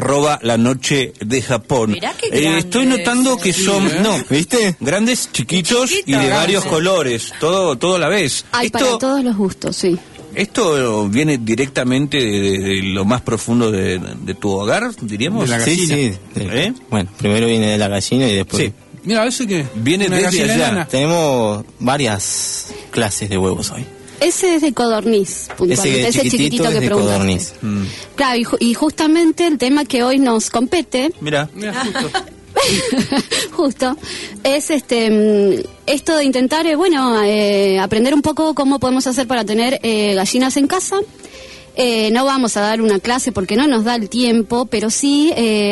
@lanochedejapón. Mirá qué grande estoy notando que son, ¿viste? Grandes, chiquitos y de varios colores, todo a la vez. Hay para todos los gustos, sí. ¿Esto viene directamente de lo más profundo de tu hogar, diríamos? De la gallina. Sí. Bueno, primero viene de la gallina y después... Sí. Mira, ¿eso qué? Viene desde allá. Tenemos varias clases de huevos hoy. Ese es de codorniz, puntualmente. Ese chiquitito es que de preguntaste. codorniz. Claro, y justamente el tema que hoy nos compete... Mira, justo. Justo. Es esto de intentar, aprender un poco cómo podemos hacer para tener gallinas en casa. No vamos a dar una clase porque no nos da el tiempo, pero sí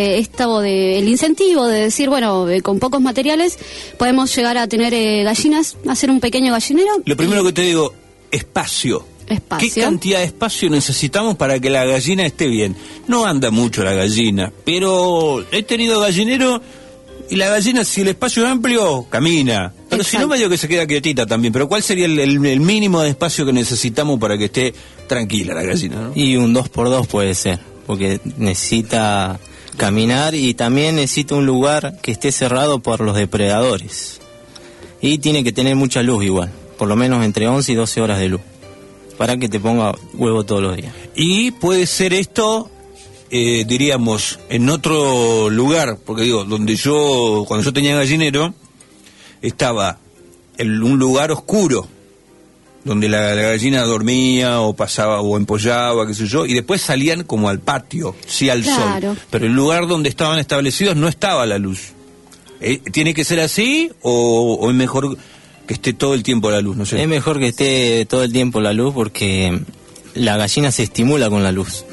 el incentivo de decir, con pocos materiales podemos llegar a tener gallinas, hacer un pequeño gallinero. Lo primero que te digo, espacio. ¿Qué cantidad de espacio necesitamos para que la gallina esté bien? No anda mucho la gallina, pero he tenido gallinero y la gallina, si el espacio es amplio, camina. Pero si no, medio que se queda quietita también. Pero ¿cuál sería el mínimo de espacio que necesitamos para que esté tranquila la gallina, ¿no? Y un 2x2 puede ser, porque necesita caminar y también necesita un lugar que esté cerrado por los depredadores. Y tiene que tener mucha luz igual, por lo menos entre 11 y 12 horas de luz, para que te ponga huevo todos los días. Y puede ser esto... diríamos, en otro lugar, porque digo, cuando yo tenía gallinero, estaba en un lugar oscuro, donde la gallina dormía o pasaba o empollaba, qué sé yo, y después salían como al patio, sí, al sol. Pero el lugar donde estaban establecidos no estaba la luz. ¿Tiene que ser así o es mejor que esté todo el tiempo la luz? No sé. Es mejor que esté todo el tiempo la luz porque la gallina se estimula con la luz.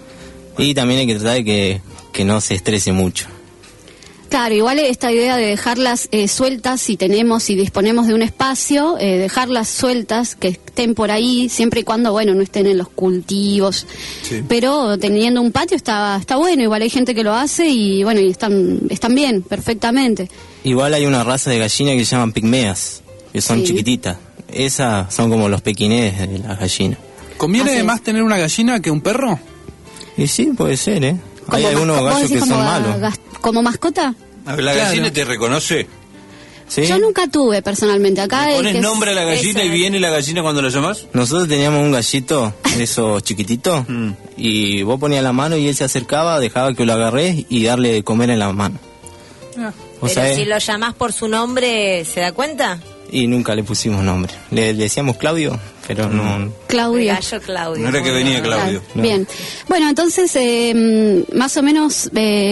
Y también hay que tratar de que no se estrese mucho. Claro, igual esta idea de dejarlas sueltas, si disponemos de un espacio, dejarlas sueltas, que estén por ahí, siempre y cuando, no estén en los cultivos. Sí. Pero teniendo un patio está bueno, igual hay gente que lo hace y están bien, perfectamente. Igual hay una raza de gallina que se llaman pigmeas, que son chiquititas. Esas son como los pequinés de la gallina. ¿Conviene más tener una gallina que un perro? Y sí, puede ser, Hay algunos gallos que son malos. ¿Como mascota? ¿La gallina te reconoce? ¿Sí? Yo nunca tuve, personalmente. Acá ¿Le pones nombre a la gallina y viene la gallina cuando la llamas? Nosotros teníamos un gallito, esos chiquititos, y vos ponías la mano y él se acercaba, dejaba que lo agarrés y darle de comer en la mano. Pero si lo llamás por su nombre, ¿se da cuenta? Y nunca le pusimos nombre. Le decíamos Claudio, pero no... Claudio. Gallo Claudio. No era que venía Claudio. No. Bien. Bueno, entonces, más o menos,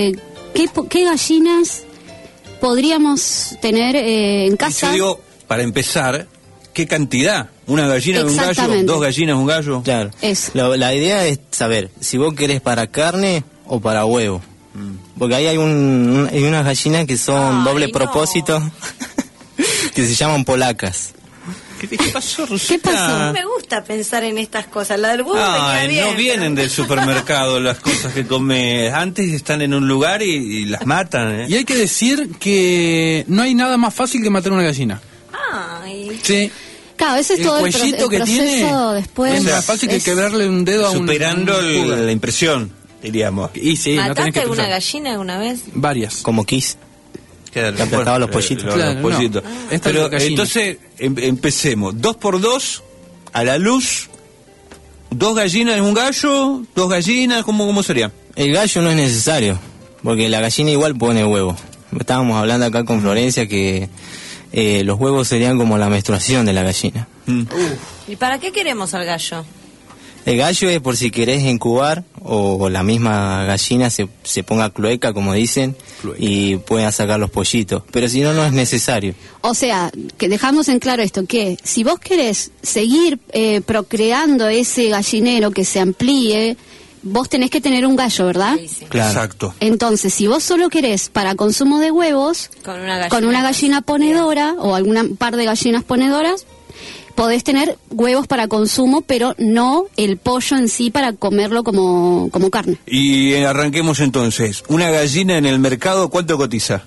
¿qué gallinas podríamos tener en casa? Yo digo, para empezar, ¿qué cantidad? Una gallina de un gallo, Exactamente. 2 gallinas, un gallo. Claro. Eso. La idea es saber si vos querés para carne o para huevo. Porque ahí hay unas gallinas que son doble propósito, que se llaman polacas. ¿Qué pasó, Rosita? ¿Qué pasó? No me gusta pensar en estas cosas. La del huevo venía Ay, bien. no vienen del supermercado las cosas que comes. Antes están en un lugar y las matan. ¿Eh? Y hay que decir que no hay nada más fácil que matar una gallina. Ay. Sí. Claro, ese es El todo cuellito el que proceso tiene después. es más fácil que quebrarle un dedo a un... Superando un pulga. la impresión, diríamos. Y sí, no tenés ¿Mataste que alguna pensar. gallina alguna vez? Varias. Como Kiss. Claro, Que apretaba los pollitos. Claro, los pollitos. no. Esta Pero es la gallina. entonces empecemos. 2 por 2 a la luz. 2 gallinas en un gallo. 2 gallinas. ¿Cómo sería? El gallo no es necesario, porque la gallina igual pone huevo. Estábamos hablando acá con Florencia que los huevos serían como la menstruación de la gallina. ¿Y para qué queremos al gallo? El gallo es por si querés incubar o la misma gallina se ponga clueca, como dicen, y pueda sacar los pollitos. Pero si no, no es necesario. O sea, que dejamos en claro esto, que si vos querés seguir procreando ese gallinero que se amplíe, vos tenés que tener un gallo, ¿verdad? Sí, sí. Claro. Exacto. Entonces, si vos solo querés para consumo de huevos, Con una gallina ponedora o alguna par de gallinas ponedoras, podés tener huevos para consumo, pero no el pollo en sí para comerlo como carne. Y arranquemos entonces. Una gallina en el mercado, ¿cuánto cotiza?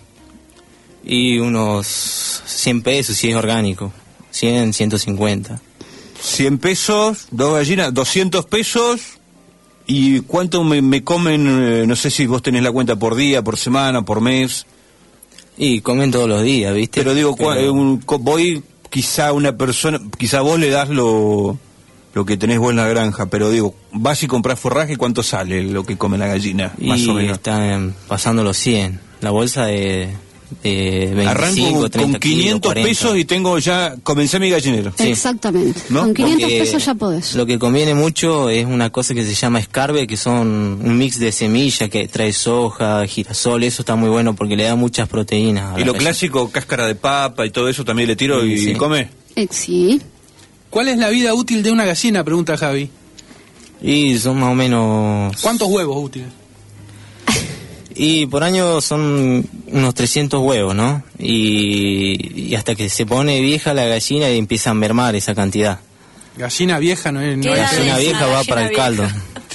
Y unos 100 pesos si es orgánico. 100, 150. 100 pesos, 2 gallinas, 200 pesos. ¿Y cuánto me comen? No sé si vos tenés la cuenta por día, por semana, por mes. Y comen todos los días, ¿viste? Pero digo, voy, quizá una persona, quizá vos le das lo que tenés vos en la granja, pero digo, vas y compras forraje, ¿cuánto sale lo que come la gallina? Más Y o menos. están pasando los 100. La bolsa de 25, Arranco 30 con 500 kilos, 40. pesos y tengo ya, comencé mi gallinero. Sí. Exactamente. ¿No? Con 500 Porque pesos ya podés. Lo que conviene mucho es una cosa que se llama escarbe, que son un mix de semillas que trae soja, girasol. Eso está muy bueno porque le da muchas proteínas. a Y la lo gallina. clásico, cáscara de papa y todo eso también le tiro Sí, y sí. come. Sí. ¿Cuál es la vida útil de una gallina? Pregunta Javi. Y son más o menos... ¿Cuántos huevos útiles? Y por año son unos 300 huevos, ¿no? Y hasta que se pone vieja la gallina y empieza a mermar esa cantidad. Gallina vieja no es... ¿Qué No edad es es? Gallina vieja Una va gallina para el vieja. caldo.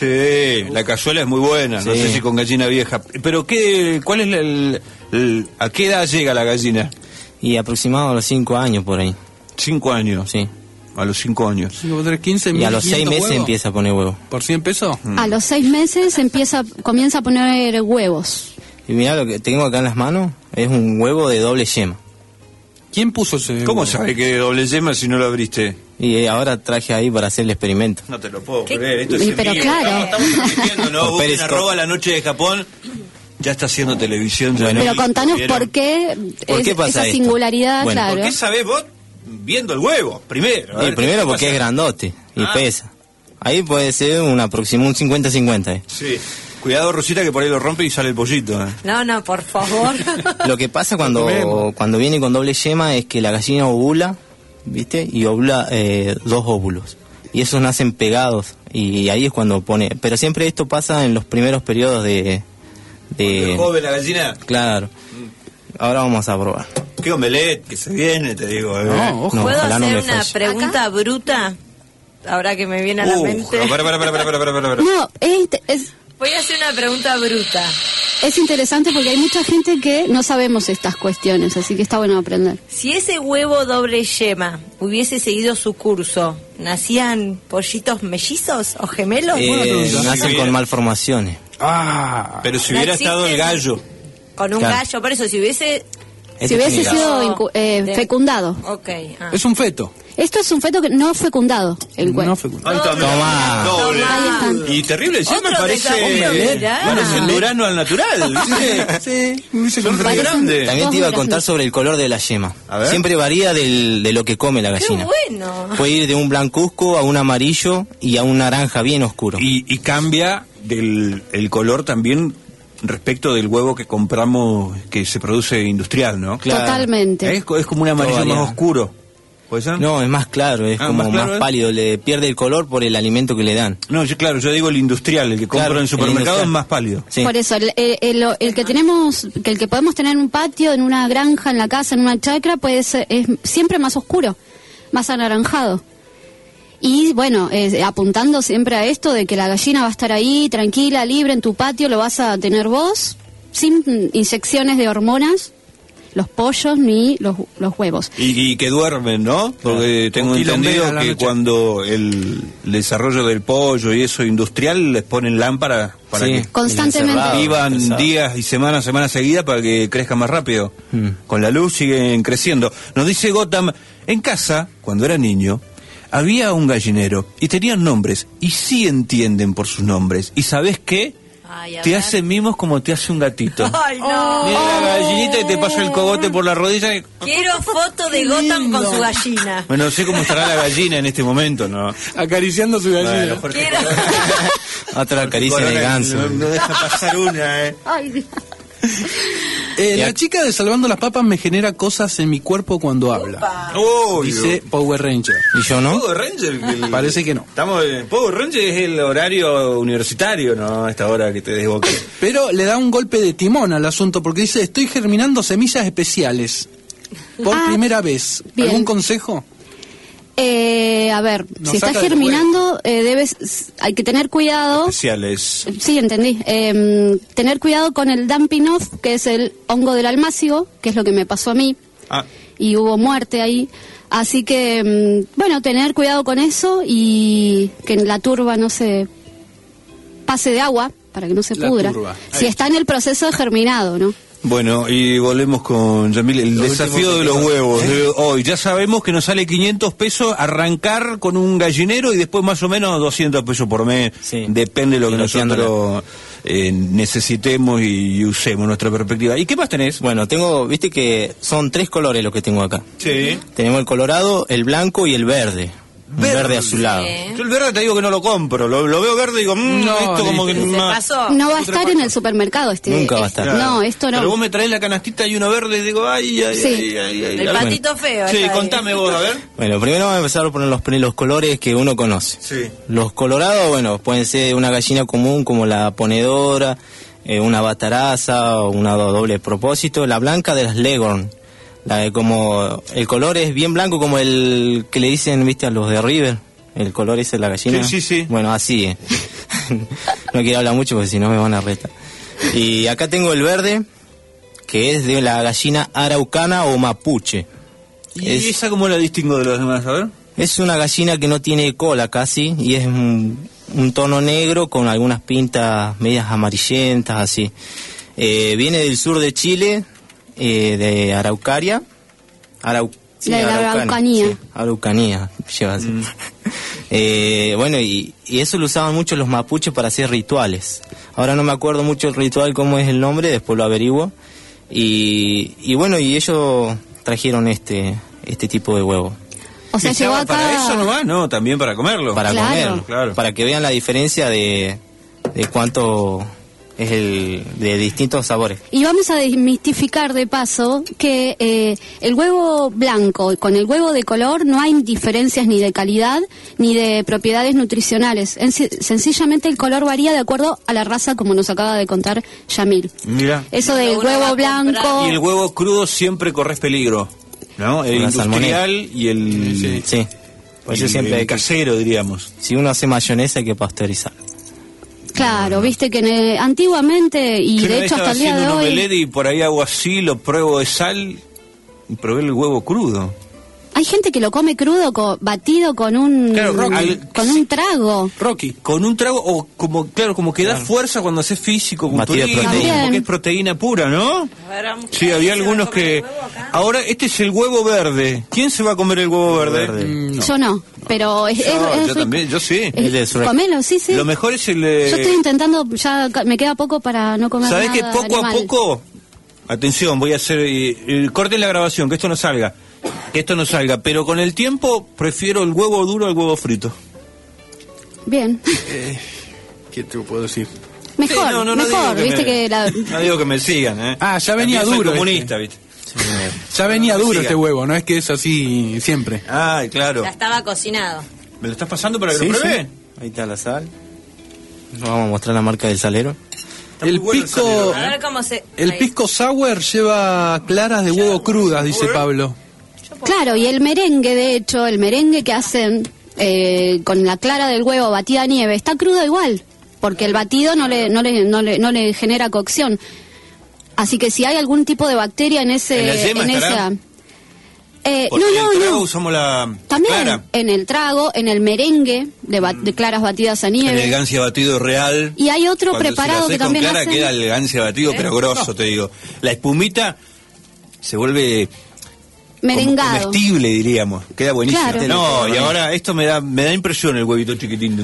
Sí, la cazuela es muy buena, no Sí. sé si con gallina vieja. Pero ¿cuál es a qué edad llega la gallina? Y aproximado a los 5 años por ahí. 5 años. Sí. A los 5 años. 5, 3, 15, Y a los 6 1500 meses huevos. empieza a poner huevo. ¿Por 100 pesos? A los 6 meses comienza a poner huevos. Y mirá lo que tengo acá en las manos, es un huevo de doble yema. ¿Quién puso ese ¿Cómo huevo? sabe que es doble yema si no lo abriste? Y ahora traje ahí para hacer el experimento. No te lo puedo ¿Qué? creer. Esto es en Pero vivo. claro. Estamos transmitiendo, ¿no? Por Busquen Periscope. @ la noche de Japón. Ya está haciendo televisión. ya Bueno. no- Pero contanos ¿vieron? por qué, ¿Por qué pasa esa esto? singularidad, Bueno, claro. ¿Por qué sabés vos viendo el huevo? Primero. A Y ver, primero ¿qué porque pasa? es grandote y Ah. pesa. Ahí puede ser un 50-50. Sí. Cuidado, Rosita, que por ahí lo rompe y sale el pollito. No, por favor. Lo que pasa cuando viene con doble yema es que la gallina ovula, ¿viste? Y ovula 2 óvulos. Y esos nacen pegados. Y ahí es cuando pone... Pero siempre esto pasa en los primeros periodos de... ¿Es joven la gallina? Claro. Ahora vamos a probar. Qué omelette que se viene, te digo. No, ojo. No, ¿Puedo ojalá no hacer me una falle. pregunta bruta? Ahora que me viene a la mente. Para. No, es Voy a hacer una pregunta bruta. interesante porque hay mucha gente que no sabemos estas cuestiones, así que está bueno aprender. Si ese huevo doble yema hubiese seguido su curso, ¿nacían pollitos mellizos o gemelos? Nacen con malformaciones. Pero si No hubiera estado el existen. gallo. Con un Claro. gallo, por eso, si hubiese... Si hubiese sido fecundado. Ok. Es un feto. Esto es un feto que no fecundado, el huevo. No fecundado. Ahí está, Tomá. doble. Ahí están. Y terrible, el yema Otro parece. desafío, mirá. Bueno, es el durazno al natural. Sí, me hubiese Son re comprado. grandes. También te iba a contar duraznos. sobre el color de la yema. A ver. Siempre varía de lo que come la ¡Qué gallina. bueno! Puede ir de un blancuzco a un amarillo y a un naranja bien oscuro. Y cambia el color también respecto del huevo que compramos, que se produce industrial, ¿no? Claro. Totalmente. Es como un amarillo Todo más varía. oscuro. ¿Puede ser? No, es más claro, es como más claro, más pálido, le pierde el color por el alimento que le dan. No, yo digo el industrial, el que compro en el supermercado es más pálido. Sí. Por eso, el que tenemos, el que podemos tener en un patio, en una granja, en la casa, en una chacra, puede ser, es siempre más oscuro, más anaranjado. Y bueno, apuntando siempre a esto de que la gallina va a estar ahí, tranquila, libre, en tu patio, lo vas a tener vos, sin inyecciones de hormonas, los pollos ni los huevos. Y que duermen, ¿no? Porque tengo entendido que cuando el desarrollo del pollo y eso industrial les ponen lámparas para que constantemente vivan días y semanas seguidas para que crezcan más rápido. Con la luz siguen creciendo. Nos dice Gotham, en casa, cuando era niño, había un gallinero y tenían nombres y sí entienden por sus nombres. ¿Y sabés qué? Te hace mimos como te hace un gatito. Ay, no. Mira la gallinita y te pasa el cogote por la rodilla. Quiero foto de Gotham con su gallina. Bueno, no sé cómo estará la gallina en este momento, ¿no? Acariciando su gallina. Bueno, Otra caricia de ganso. No deja pasar una, Ay, Dios. La chica de Salvando las Papas me genera cosas en mi cuerpo cuando habla. Dice Power Ranger. ¿Y yo no? Power Ranger. Parece que no. Power Ranger es el horario universitario, ¿no? A esta hora que te desboqué. Pero le da un golpe de timón al asunto porque dice, estoy germinando semillas especiales. Por primera vez. Bien. ¿Algún consejo? A ver, si está germinando, hay que tener cuidado. Especiales. Sí, entendí. Tener cuidado con el dumping off, que es el hongo del almácigo, que es lo que me pasó a mí. Y hubo muerte ahí. Así que, bueno, tener cuidado con eso y que la turba no se pase de agua para que no se pudra. Si está en el proceso de germinado, ¿no? Bueno, y volvemos con Yamil, el desafío de los huevos de hoy. Ya sabemos que nos sale 500 pesos arrancar con un gallinero y después más o menos 200 pesos por mes. Depende de lo que nosotros necesitemos y usemos, nuestra perspectiva. ¿Y qué más tenés? Bueno, viste que son 3 colores los que tengo acá. Sí. Tenemos el colorado, el blanco y el verde. Verde azulado. Yo el verde te digo que no lo compro, lo veo verde y digo, esto como que no va a estar en el supermercado Nunca va a estar. No, esto no. Pero vos me traes la canastita y uno verde y digo, ay. El patito feo. Sí, contame vos, a ver. Bueno, primero vamos a empezar a poner los colores que uno conoce. Sí. Los colorados, bueno, pueden ser una gallina común como la ponedora, una bataraza o una doble propósito. La blanca de las Leghorn. Como el color es bien blanco como el que le dicen, viste, a los de River, el color ese de la gallina. Sí. Bueno, así no quiero hablar mucho porque si no me van a retar. Y acá tengo el verde, que es de la gallina araucana o mapuche. ¿Y esa cómo la distingo de los demás? A ver. Es una gallina que no tiene cola casi y es un tono negro con algunas pintas medias amarillentas así. Viene del sur de Chile, de Araucaria. Araucanía. Sí, Araucanía, lleva así. Bueno, y eso lo usaban mucho los mapuches para hacer rituales. Ahora no me acuerdo mucho el ritual, cómo es el nombre, después lo averiguo. Y bueno, y ellos trajeron este tipo de huevo. O sea, llegó acá... ¿Para eso nomás? No, también para comerlo. Para comerlo, claro. Para que vean la diferencia de cuánto... es de distintos sabores. Y vamos a desmistificar de paso que el huevo blanco con el huevo de color no hay diferencias ni de calidad ni de propiedades nutricionales. Sencillamente el color varía de acuerdo a la raza, como nos acaba de contar Yamil. Mira. Eso del huevo blanco... Y el huevo crudo siempre corres peligro, ¿no? El industrial y el... Sí. Por eso siempre el casero, diríamos. Si uno hace mayonesa hay que pasteurizar. Claro, viste que antiguamente, y de hecho hasta el día de un hoy... omelette y por ahí hago así, lo pruebo de sal y probé el huevo crudo. Hay gente que lo come crudo, batido con un con un trago. Rocky. Con un trago, o como que da fuerza cuando haces físico, culturismo, porque es proteína pura, ¿no? Sí, había algunos que... Ahora, este es el huevo verde. ¿Quién se va a comer el huevo verde? No. Yo no, pero yo también, yo sí. Comelo, sí. Lo mejor es el... Yo estoy intentando, ya me queda poco para no comer nada. ¿Sabés que poco animal? A poco... Atención, voy a hacer... corten la grabación, que esto no salga. Pero con el tiempo prefiero el huevo duro al huevo frito. Bien. ¿Qué te puedo decir? Mejor, mejor, viste que no digo que me sigan, ya venía también duro. Soy comunista, ¿viste? Ya venía duro Siga. este huevo, no es que es así siempre. Ay, claro. Ya estaba cocinado. ¿Me lo estás pasando para que Sí, lo pruebe? sí. Ahí está la sal. Nos vamos a mostrar la marca del salero. El pisco, A ver cómo se... el ahí. pisco sour lleva claras de huevo crudas, dice Pablo. Claro, y el merengue, de hecho, el merengue que hacen con la clara del huevo batida a nieve, está cruda igual, porque el batido no le genera cocción. Así que si hay algún tipo de bacteria en ese... ¿En la yema estará? Porque en el trago usamos la También clara. en el trago, en el merengue de claras batidas a En nieve. el gancia batido real. Y hay otro Cuando preparado si la que haces también con clara hacen. queda el gancia batido, pero grosso, te digo. La espumita se vuelve Merengado. comestible, diríamos. Queda buenísimo. Claro. No, y ahora esto me da impresión el huevito chiquitín.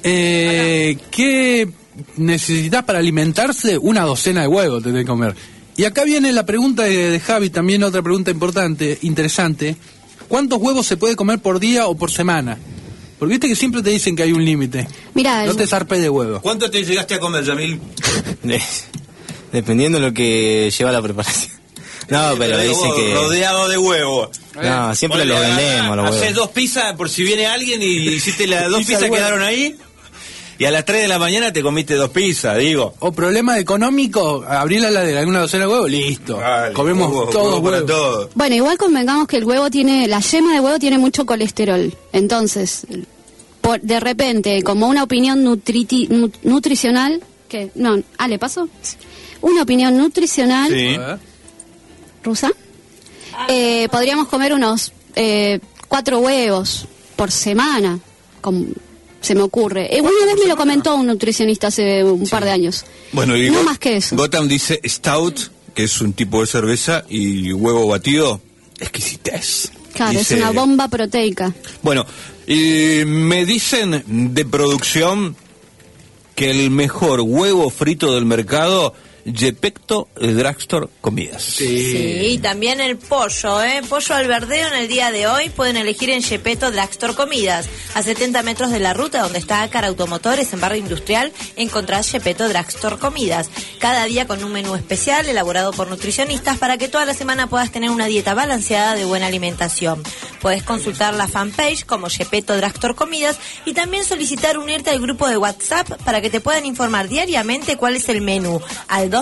¿Qué necesitas para alimentarse? Una docena de huevos te tenés que comer. Y acá viene la pregunta de Javi, también otra pregunta importante, interesante. ¿Cuántos huevos se puede comer por día o por semana? Porque viste que siempre te dicen que hay un límite. Mira, No te zarpes de huevos. ¿Cuánto te llegaste a comer, Yamil? Dependiendo de lo que lleva la preparación. No, pero dice que... Rodeado de huevo. No, siempre los vendemos, los Haces huevos. 2 pizzas por si viene alguien y hiciste las 2 Pizza de pizzas huevo. quedaron ahí. Y a las 3 de la mañana te comiste 2 pizzas, digo. O problema económico, abrir la heladera, una docena de huevos, listo. Comemos todos para huevos. todo. Bueno, igual convengamos que el huevo tiene, la yema de huevo tiene mucho colesterol. Entonces, de repente, como una opinión nutricional, que no, ¿le paso? Una opinión nutricional Sí. rusa. Podríamos comer unos 4 huevos por semana. Se me ocurre. Una vez me lo comentó un nutricionista hace un par de años. Bueno, y No más que eso. Gotham dice stout, que es un tipo de cerveza, y huevo batido, exquisitez. Claro, Dice- es una bomba proteica. Bueno, y me dicen de producción que el mejor huevo frito del mercado, Gepetto Drugstore Comidas. Sí, y también el pollo, pollo al verdeo en el día de hoy pueden elegir en Gepetto Drugstore Comidas. A 70 metros de la ruta donde está Acar Automotores en Barrio Industrial encontrás Gepetto Drugstore Comidas. Cada día con un menú especial elaborado por nutricionistas para que toda la semana puedas tener una dieta balanceada de buena alimentación. Podés consultar la fanpage como Gepetto Drugstore Comidas y también solicitar unirte al grupo de WhatsApp para que te puedan informar diariamente cuál es el menú al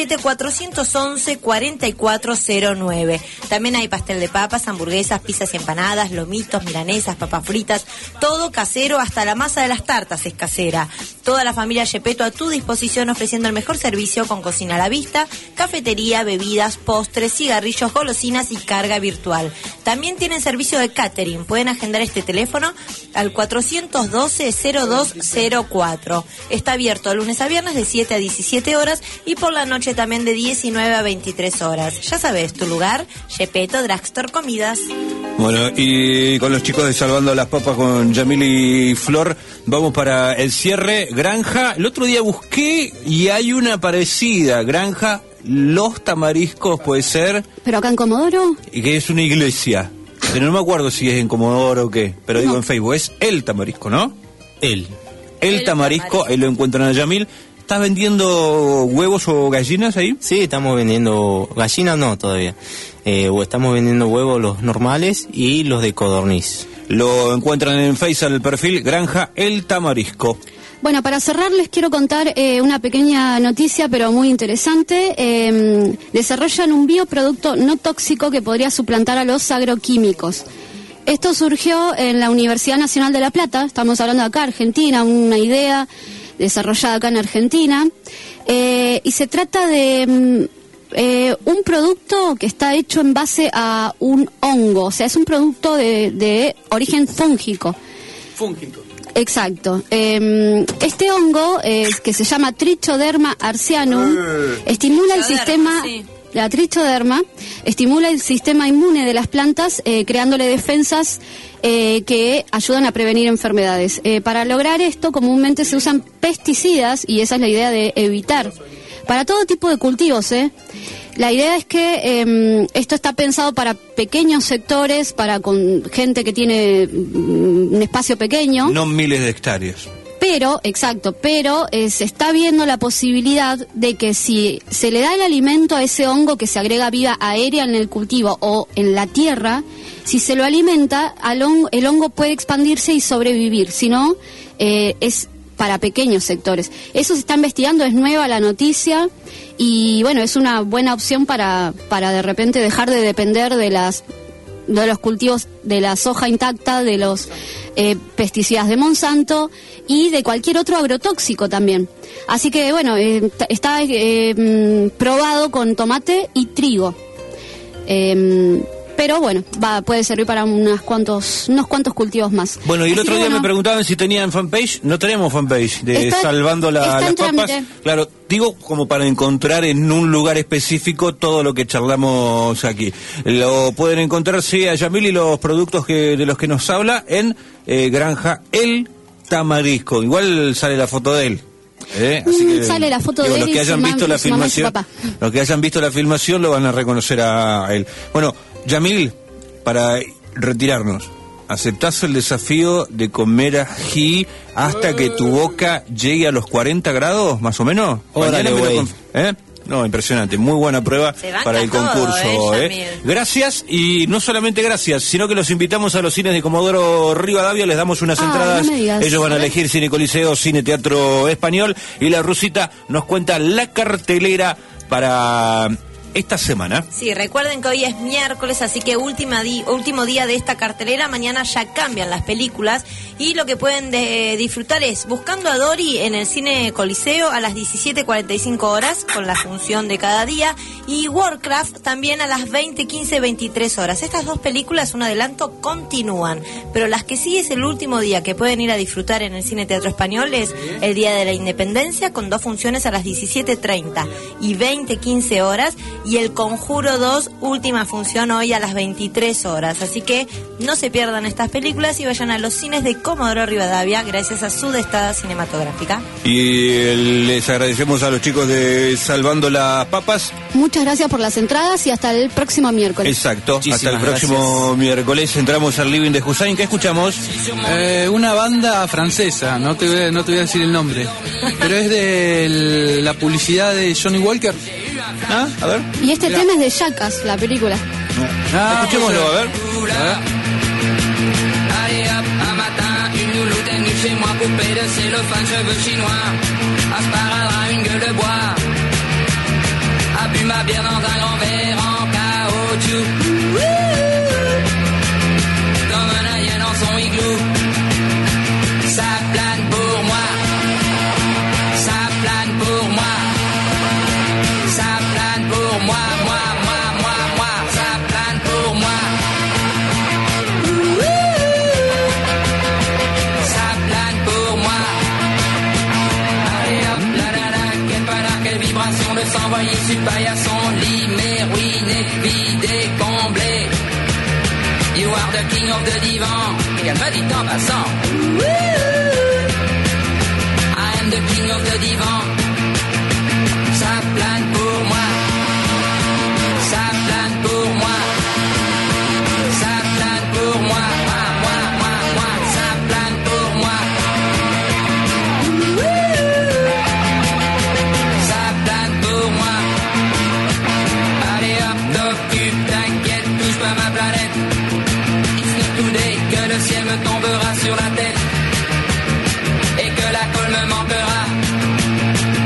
297-411-4409. También hay pastel de papas, hamburguesas, pizzas y empanadas, lomitos, milanesas, papas fritas, todo casero, hasta la masa de las tartas es casera. Toda la familia Gepetto a tu disposición ofreciendo el mejor servicio con cocina a la vista, cafetería, bebidas, postres, cigarrillos, golosinas y carga virtual. También tienen servicio de catering. Pueden agendar este teléfono al 412-0204. Está abierto lunes a viernes de 7 a 17 horas y por la noche también de 19 a 23 horas. Ya sabes, tu lugar, Gepetto Drugstore Comidas. Bueno, y con los chicos de Salvando las Papas con Yamil y Flor, vamos para el cierre. Granja, el otro día busqué y hay una parecida, Granja Los Tamariscos, puede ser, ¿Pero acá en Comodoro? y que es una iglesia. Pero no me acuerdo si es en Comodoro o qué, pero digo en Facebook, es El Tamarisco, ¿no? El Tamarisco, ahí lo encuentran a Yamil. ¿Estás vendiendo huevos o gallinas ahí? Sí, estamos vendiendo gallinas, no todavía. Estamos vendiendo huevos los normales y los de codorniz. Lo encuentran en Facebook, el perfil Granja El Tamarisco. Bueno, para cerrar les quiero contar una pequeña noticia, pero muy interesante. Desarrollan un bioproducto no tóxico que podría suplantar a los agroquímicos. Esto surgió en la Universidad Nacional de La Plata, estamos hablando de acá, Argentina, una idea desarrollada acá en Argentina. Y se trata de un producto que está hecho en base a un hongo, o sea, es un producto de origen fúngico. Fúngico. Exacto. Este hongo, que se llama Trichoderma arceanum, estimula el sistema... La trichoderma estimula el sistema inmune de las plantas, creándole defensas que ayudan a prevenir enfermedades. Para lograr esto, comúnmente se usan pesticidas, y esa es la idea de evitar. Para todo tipo de cultivos, La idea es que esto está pensado para pequeños sectores, con gente que tiene un espacio pequeño. No miles de hectáreas. Pero se está viendo la posibilidad de que si se le da el alimento a ese hongo que se agrega vía aérea en el cultivo o en la tierra, si se lo alimenta, el hongo puede expandirse y sobrevivir, si no, es para pequeños sectores. Eso se está investigando, es nueva la noticia y bueno, es una buena opción para de repente dejar de depender de los cultivos de la soja intacta, de los pesticidas de Monsanto y de cualquier otro agrotóxico también. Así que bueno, está probado con tomate y trigo. Pero bueno, puede servir para unos cuantos cultivos más. Bueno, y el otro día me preguntaban si tenían fanpage. No tenemos fanpage de Salvando las Papas. Claro, digo como para encontrar en un lugar específico todo lo que charlamos aquí. Lo pueden encontrar, sí, a Yamil y los productos de los que nos habla en Granja El Tamarisco. Igual sale la foto de él. Así que, sale la foto de él los que hayan visto la filmación, los que hayan visto la filmación lo van a reconocer a él. Bueno, Yamil, para retirarnos, ¿aceptás el desafío de comer ají hasta que tu boca llegue a los 40 grados, más o menos? Órale, güey. No, impresionante, muy buena prueba para el concurso. Gracias, y no solamente gracias, sino que los invitamos a los cines de Comodoro Rivadavia, les damos unas entradas, ellos van a elegir Cine Coliseo, Cine Teatro Español, y la Rusita nos cuenta la cartelera para esta semana. Sí, recuerden que hoy es miércoles, así que último día de esta cartelera. Mañana ya cambian las películas y lo que pueden disfrutar es Buscando a Dory en el Cine Coliseo a las 17:45 horas con la función de cada día, y Warcraft también a las 20:15, 23 horas. Estas dos películas, un adelanto, continúan, pero las que sí es el último día que pueden ir a disfrutar en el Cine Teatro Español es el Día de la Independencia, con dos funciones a las 17:30 y 20:15 horas, y El Conjuro 2, última función hoy a las 23 horas. Así que no se pierdan estas películas y vayan a los cines de Comodoro Rivadavia gracias a su destada cinematográfica. Y les agradecemos a los chicos de Salvando las Papas. Muchas gracias por las entradas y hasta el próximo miércoles. Exacto, hasta el próximo miércoles. Entramos al living de Hussein. ¿Qué escuchamos? Una banda francesa, no te voy a decir el nombre, pero es de la publicidad de Johnny Walker. A ver. Y este tema es de Jackass, la película. Escuchémoslo, a ver. Allez hop, un matin, une louloute est venue chez moi, poupée de cellophane, cheveux chinois, un sparadrap, une gueule de bois, a bu ma bière dans un grand verre en caoutchouc, comme un alien dans son igloo, ça plane pour moi, ça plane pour moi, ça plane pour moi, moi, ça plane pour moi. De s'envoyer sur paillasson, lit, mais ruiné, vidé, comblé. You are the king of the divan. Et qu'elle m'a dit en passant. I am the king of the divan. Ça plane pour moi. Ça plane pour moi. Ça plane pour moi. Moi. Ça plane pour moi. Ma planète, it's not today que le ciel me tombera sur la tête et que la colle me manquera.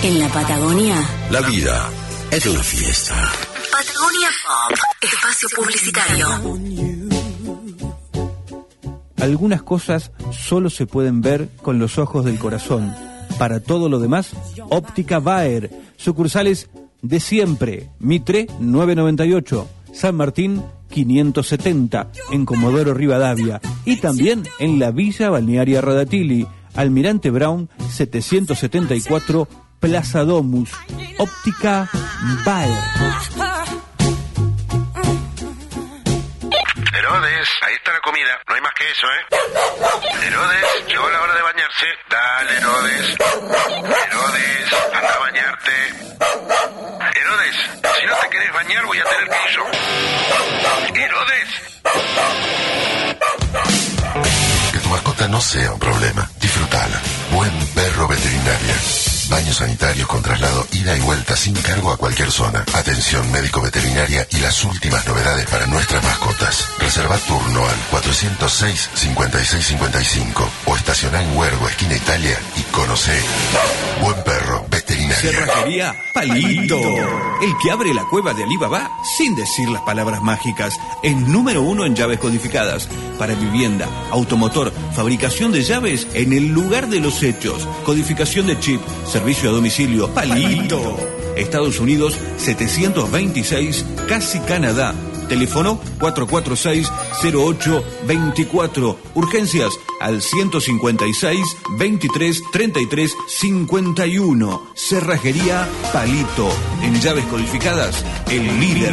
En la Patagonia, La vida es una fiesta. Patagonia Pop, espacio publicitario. Algunas cosas solo se pueden ver con los ojos del corazón. Para todo lo demás, Óptica Baer. Sucursales de siempre. Mitre 998, San Martín 570, en Comodoro Rivadavia. Y también en la Villa Balnearia Radatili, Almirante Brown 774, Plaza Domus. Óptica Baer. Herodes, ahí está la comida, no hay más que eso, Herodes, llegó la hora de bañarse. Dale, Herodes. Herodes, anda a bañarte. Herodes, si no te querés bañar voy a tener que ir yo. Herodes. Que tu mascota no sea un problema. Disfrutala. Buen Perro Veterinaria. Baños sanitarios con traslado, ida y vuelta sin cargo a cualquier zona. Atención médico-veterinaria y las últimas novedades para nuestras mascotas. Reserva turno al 406-5655 o estacioná en Huergo, esquina Italia, y conocé Buen Perro Veterinaria. Cerrajería Palito. El que abre la cueva de Alibaba sin decir las palabras mágicas. Es número 1 en llaves codificadas. Para vivienda, automotor, fabricación de llaves en el lugar de los hechos. Codificación de chip, servicio a domicilio. Palito. Estados Unidos 726, casi Canadá. Teléfono 446-0824. Urgencias al 156-23-33-51. Cerrajería Palito. En llaves codificadas, el líder.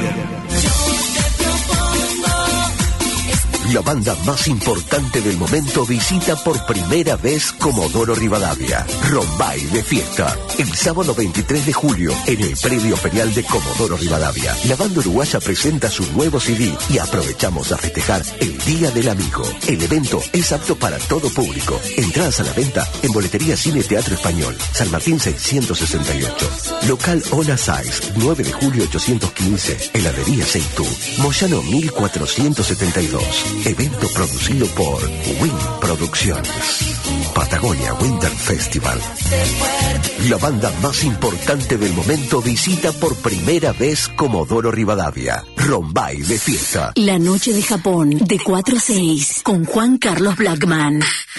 La banda más importante del momento visita por primera vez Comodoro Rivadavia. Rombay de fiesta. El sábado 23 de julio, en el predio ferial de Comodoro Rivadavia. La banda uruguaya presenta su nuevo CD y aprovechamos a festejar el Día del Amigo. El evento es apto para todo público. Entradas a la venta en Boletería Cine Teatro Español, San Martín 668. Local Ona Size, 9 de julio 815. Heladería Seitú, Moyano 1472. Evento producido por Win Producciones. Patagonia Winter Festival. La banda más importante del momento visita por primera vez Comodoro Rivadavia. Rombay de fiesta. La noche de Japón, de 4 a 6, con Juan Carlos Blackman.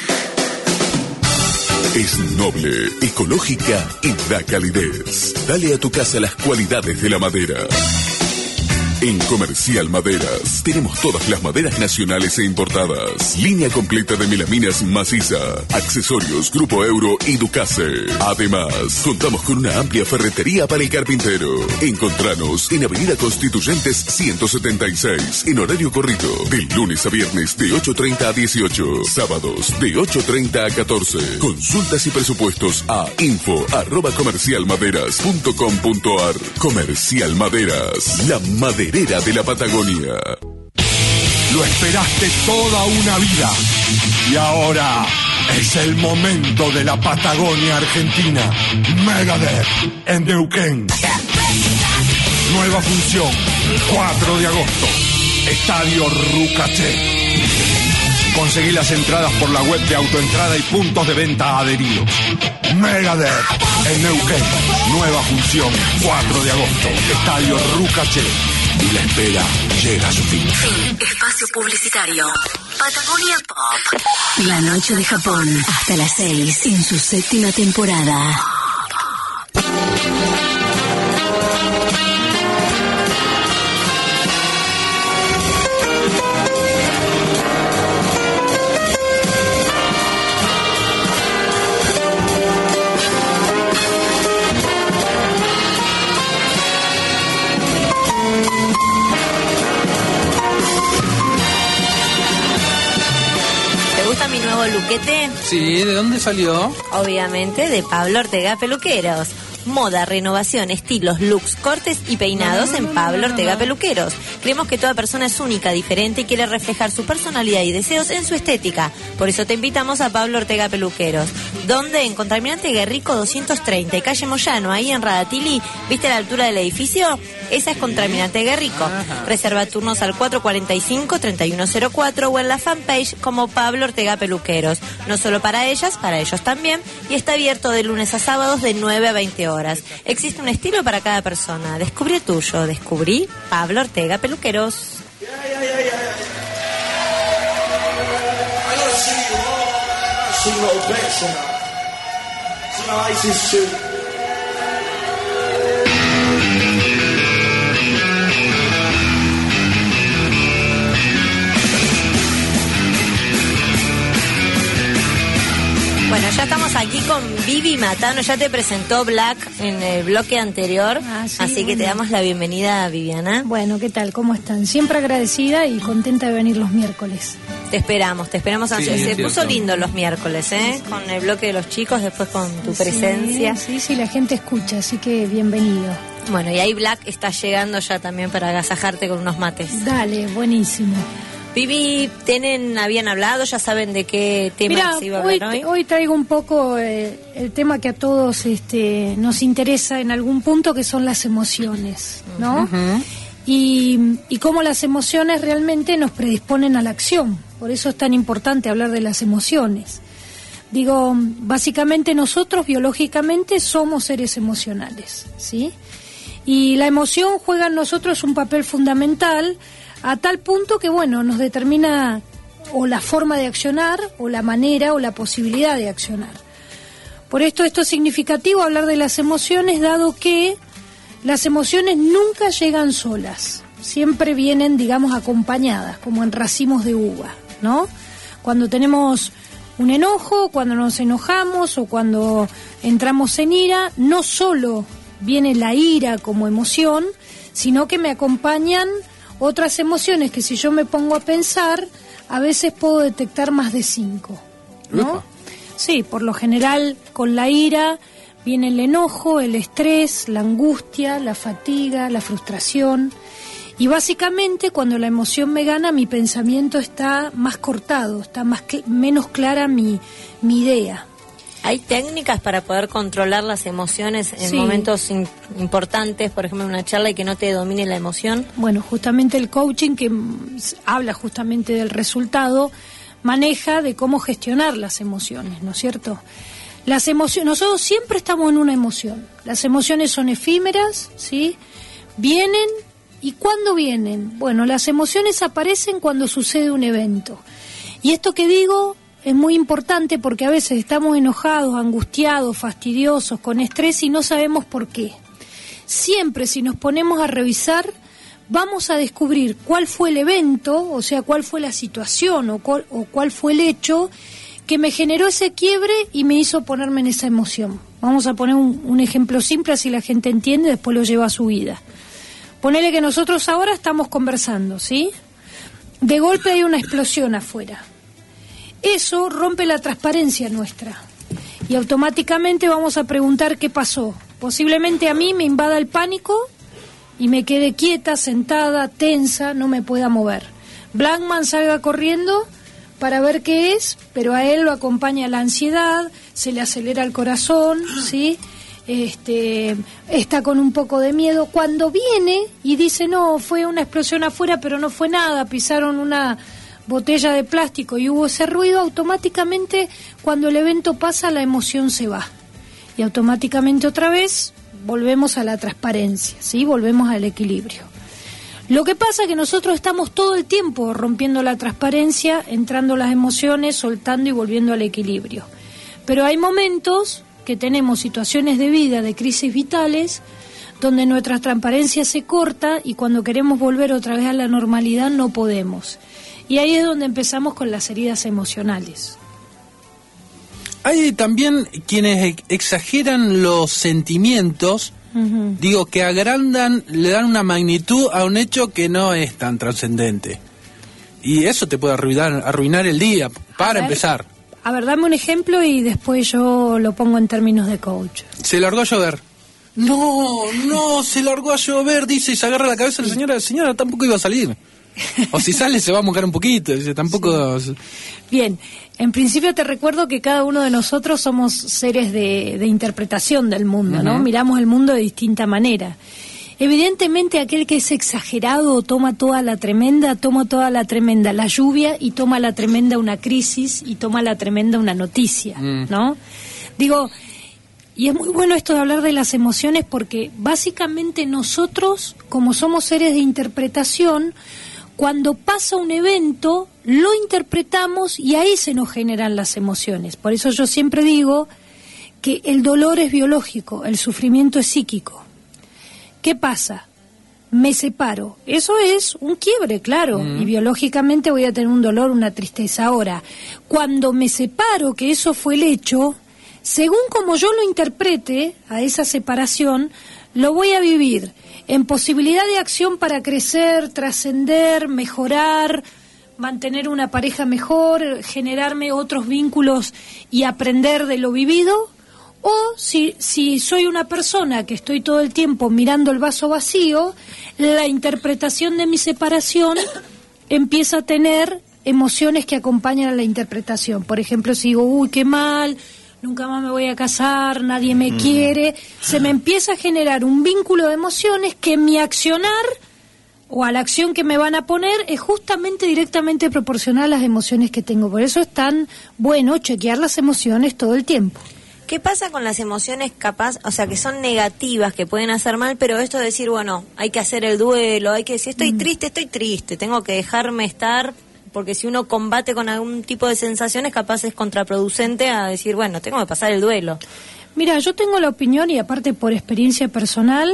Es noble, ecológica y da calidez. Dale a tu casa las cualidades de la madera. En Comercial Maderas tenemos todas las maderas nacionales e importadas. Línea completa de melaminas maciza, accesorios Grupo Euro y Ducase. Además, contamos con una amplia ferretería para el carpintero. Encontranos en Avenida Constituyentes 176, en horario corrido, de lunes a viernes de 8:30 a 18, sábados de 8:30 a 14. Consultas y presupuestos a info@comercialmaderas.com.ar. Comercial Maderas, la madera de la Patagonia. Lo esperaste toda una vida y ahora es el momento de la Patagonia Argentina. Megadeth en Neuquén. Nueva función, 4 de agosto, Estadio Rucaché. Conseguí las entradas por la web de Autoentrada y puntos de venta adheridos. Megadeth en Neuquén. Nueva función, 4 de agosto, Estadio Rucaché. Y la espera llega a su fin. Espacio publicitario. Patagonia Pop. La noche de Japón. Hasta las 6 en su 7ª temporada. Mi nuevo luquete. Sí, ¿de dónde salió? Obviamente de Pablo Ortega Peluqueros. Moda, renovación, estilos, looks, cortes y peinados en Pablo Ortega Peluqueros. Creemos que toda persona es única, diferente y quiere reflejar su personalidad y deseos en su estética. Por eso te invitamos a Pablo Ortega Peluqueros, donde en Contaminante Guerrico 230 y calle Moyano, ahí en Radatili, ¿viste la altura del edificio? Esa es Contaminante Guerrico. Reserva turnos al 445-3104 o en la fanpage como Pablo Ortega Peluqueros. No solo para ellas, para ellos también. Y está abierto de lunes a sábados de 9 a 20 horas. Existe un estilo para cada persona. Descubrí el tuyo. Descubrí Pablo Ortega Peluqueros. Bueno, ya estamos aquí con Vivi Matano, ya te presentó Black en el bloque anterior, así que te damos la bienvenida, Viviana. Bueno, ¿qué tal? ¿Cómo están? Siempre agradecida y contenta de venir los miércoles. Te esperamos ansiosa. Se puso lindo los miércoles, con el bloque de los chicos, después con tu presencia. Sí, la gente escucha, así que bienvenido. Bueno, y ahí Black está llegando ya también para agasajarte con unos mates. Dale, buenísimo. Vivi, habían hablado, ya saben de qué tema se iba a hablar hoy. Hoy traigo un poco el tema que a todos nos interesa en algún punto, que son las emociones, ¿no? Uh-huh. Y cómo las emociones realmente nos predisponen a la acción. Por eso es tan importante hablar de las emociones. Digo, básicamente nosotros biológicamente somos seres emocionales, ¿sí? Y la emoción juega en nosotros un papel fundamental, a tal punto que, nos determina o la forma de accionar, o la manera, o la posibilidad de accionar. Por esto es significativo hablar de las emociones, dado que las emociones nunca llegan solas. Siempre vienen, acompañadas, como en racimos de uva, ¿no? Cuando tenemos un enojo, cuando nos enojamos, o cuando entramos en ira, no solo viene la ira como emoción, sino que me acompañan otras emociones que, si yo me pongo a pensar, a veces puedo detectar más de 5, ¿no? Sí, por lo general con la ira viene el enojo, el estrés, la angustia, la fatiga, la frustración. Y básicamente cuando la emoción me gana, mi pensamiento está más cortado, está menos clara mi idea. ¿Hay técnicas para poder controlar las emociones en momentos importantes, por ejemplo, en una charla, y que no te domine la emoción? Bueno, justamente el coaching, que habla justamente del resultado, maneja de cómo gestionar las emociones, ¿no es cierto? Las emociones, nosotros siempre estamos en una emoción. Las emociones son efímeras, ¿sí? Vienen, ¿y cuándo vienen? Bueno, las emociones aparecen cuando sucede un evento. Y esto que digo es muy importante porque a veces estamos enojados, angustiados, fastidiosos, con estrés y no sabemos por qué. Siempre, si nos ponemos a revisar, vamos a descubrir cuál fue el evento, o sea, cuál fue la situación o cuál fue el hecho que me generó ese quiebre y me hizo ponerme en esa emoción. Vamos a poner un ejemplo simple, así la gente entiende, después lo lleva a su vida. Ponele que nosotros ahora estamos conversando, ¿sí? De golpe hay una explosión afuera. Eso rompe la transparencia nuestra y automáticamente vamos a preguntar qué pasó. Posiblemente a mí me invada el pánico y me quede quieta, sentada, tensa, no me pueda mover. Blackman salga corriendo para ver qué es, pero a él lo acompaña la ansiedad, se le acelera el corazón, ¿sí? Está con un poco de miedo. Cuando viene y dice, no, fue una explosión afuera, pero no fue nada, pisaron una botella de plástico y hubo ese ruido, automáticamente cuando el evento pasa la emoción se va y automáticamente otra vez volvemos a la transparencia, ¿sí? Volvemos al equilibrio. Lo que pasa es que nosotros estamos todo el tiempo rompiendo la transparencia, entrando las emociones, soltando y volviendo al equilibrio, pero hay momentos que tenemos situaciones de vida, de crisis vitales, donde nuestra transparencia se corta y cuando queremos volver otra vez a la normalidad no podemos. Y ahí es donde empezamos con las heridas emocionales. Hay también quienes exageran los sentimientos, digo, que agrandan, le dan una magnitud a un hecho que no es tan trascendente. Y eso te puede arruinar el día, para empezar. A ver, dame un ejemplo y después yo lo pongo en términos de coach. Se largó a llover. No, se largó a llover, dice, y se agarra la cabeza la señora tampoco iba a salir. O si sale se va a mojar un poquito, dice, tampoco... Sí. Bien, en principio te recuerdo que cada uno de nosotros somos seres de interpretación del mundo, ¿no? Miramos el mundo de distinta manera. Evidentemente aquel que es exagerado toma toda la tremenda la lluvia y toma la tremenda una crisis y toma la tremenda una noticia, ¿no? Digo, y es muy bueno esto de hablar de las emociones porque básicamente nosotros, como somos seres de interpretación, cuando pasa un evento, lo interpretamos y ahí se nos generan las emociones. Por eso yo siempre digo que el dolor es biológico, el sufrimiento es psíquico. ¿Qué pasa? Me separo. Eso es un quiebre, claro, y biológicamente voy a tener un dolor, una tristeza. Ahora, cuando me separo, que eso fue el hecho, según como yo lo interprete a esa separación, lo voy a vivir en posibilidad de acción para crecer, trascender, mejorar, mantener una pareja mejor, generarme otros vínculos y aprender de lo vivido. O si soy una persona que estoy todo el tiempo mirando el vaso vacío, la interpretación de mi separación empieza a tener emociones que acompañan a la interpretación. Por ejemplo, si digo, uy, qué mal, nunca más me voy a casar, nadie me quiere, se me empieza a generar un vínculo de emociones que mi accionar o a la acción que me van a poner es justamente directamente proporcional a las emociones que tengo. Por eso es tan bueno chequear las emociones todo el tiempo. ¿Qué pasa con las emociones capaz, o sea, que son negativas, que pueden hacer mal, pero esto de decir, bueno, hay que hacer el duelo, hay que decir, estoy triste, tengo que dejarme estar, porque si uno combate con algún tipo de sensaciones, capaz es contraproducente a decir, bueno, tengo que pasar el duelo? Mira, yo tengo la opinión, y aparte por experiencia personal,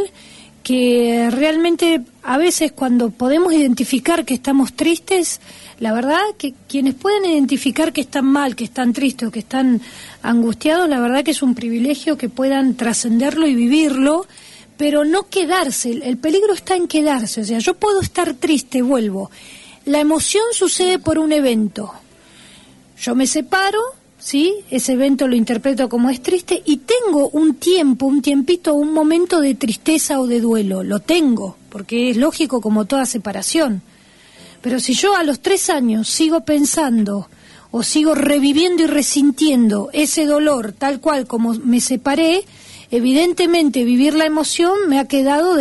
que realmente a veces cuando podemos identificar que estamos tristes, la verdad que quienes pueden identificar que están mal, que están tristes o que están angustiados, la verdad que es un privilegio que puedan trascenderlo y vivirlo, pero no quedarse. El peligro está en quedarse. O sea, yo puedo estar triste, vuelvo. La emoción sucede por un evento. Yo me separo, ¿sí? Ese evento lo interpreto como es triste y tengo un tiempito, un momento de tristeza o de duelo. Lo tengo, porque es lógico como toda separación. Pero si yo a los 3 años sigo pensando o sigo reviviendo y resintiendo ese dolor tal cual como me separé, evidentemente vivir la emoción me ha dejado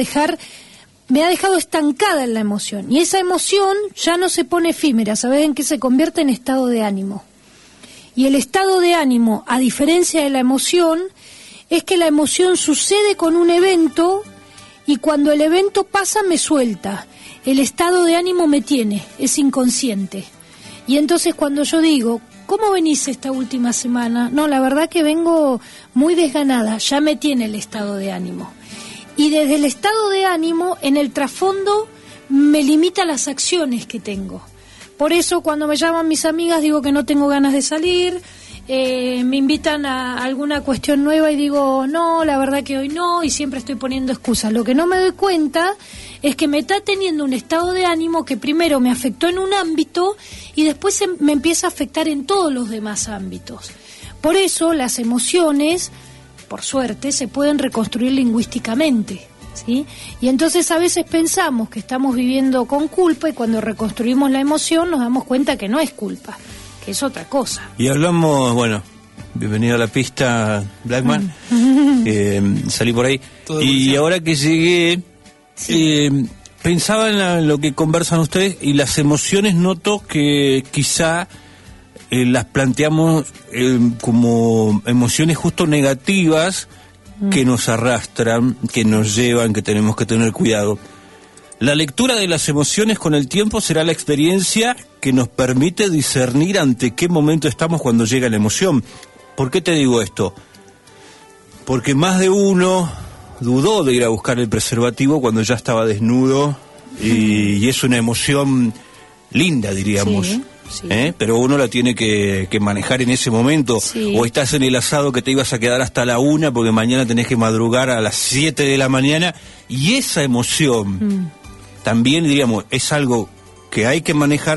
estancada en la emoción. Y esa emoción ya no se pone efímera, ¿sabes en qué se convierte? En estado de ánimo. Y el estado de ánimo, a diferencia de la emoción, es que la emoción sucede con un evento y cuando el evento pasa me suelta. El estado de ánimo me tiene, es inconsciente. Y entonces cuando yo digo, ¿cómo venís esta última semana? No, la verdad que vengo muy desganada, ya me tiene el estado de ánimo. Y desde el estado de ánimo, en el trasfondo, me limita las acciones que tengo. Por eso cuando me llaman mis amigas digo que no tengo ganas de salir, me invitan a alguna cuestión nueva y digo, no, la verdad que hoy no, y siempre estoy poniendo excusas. Lo que no me doy cuenta es que me está teniendo un estado de ánimo que primero me afectó en un ámbito y después me empieza a afectar en todos los demás ámbitos. Por eso las emociones, por suerte, se pueden reconstruir lingüísticamente, ¿sí? Y entonces a veces pensamos que estamos viviendo con culpa y cuando reconstruimos la emoción nos damos cuenta que no es culpa, que es otra cosa. Y hablamos, bueno, bienvenido a la pista, Blackman, salí por ahí. Todo y ahora que llegué, pensaba en lo que conversan ustedes y las emociones noto que quizá las planteamos como emociones justo negativas que nos arrastran, que nos llevan, que tenemos que tener cuidado. La lectura de las emociones con el tiempo será la experiencia que nos permite discernir ante qué momento estamos cuando llega la emoción. ¿Por qué te digo esto? Porque más de uno dudó de ir a buscar el preservativo cuando ya estaba desnudo y es una emoción linda, diríamos. Sí. Sí. Pero uno la tiene que manejar en ese momento. Sí. O estás en el asado que te ibas a quedar hasta la 1 porque mañana tenés que madrugar a las 7 de la mañana y esa emoción también, diríamos, es algo que hay que manejar,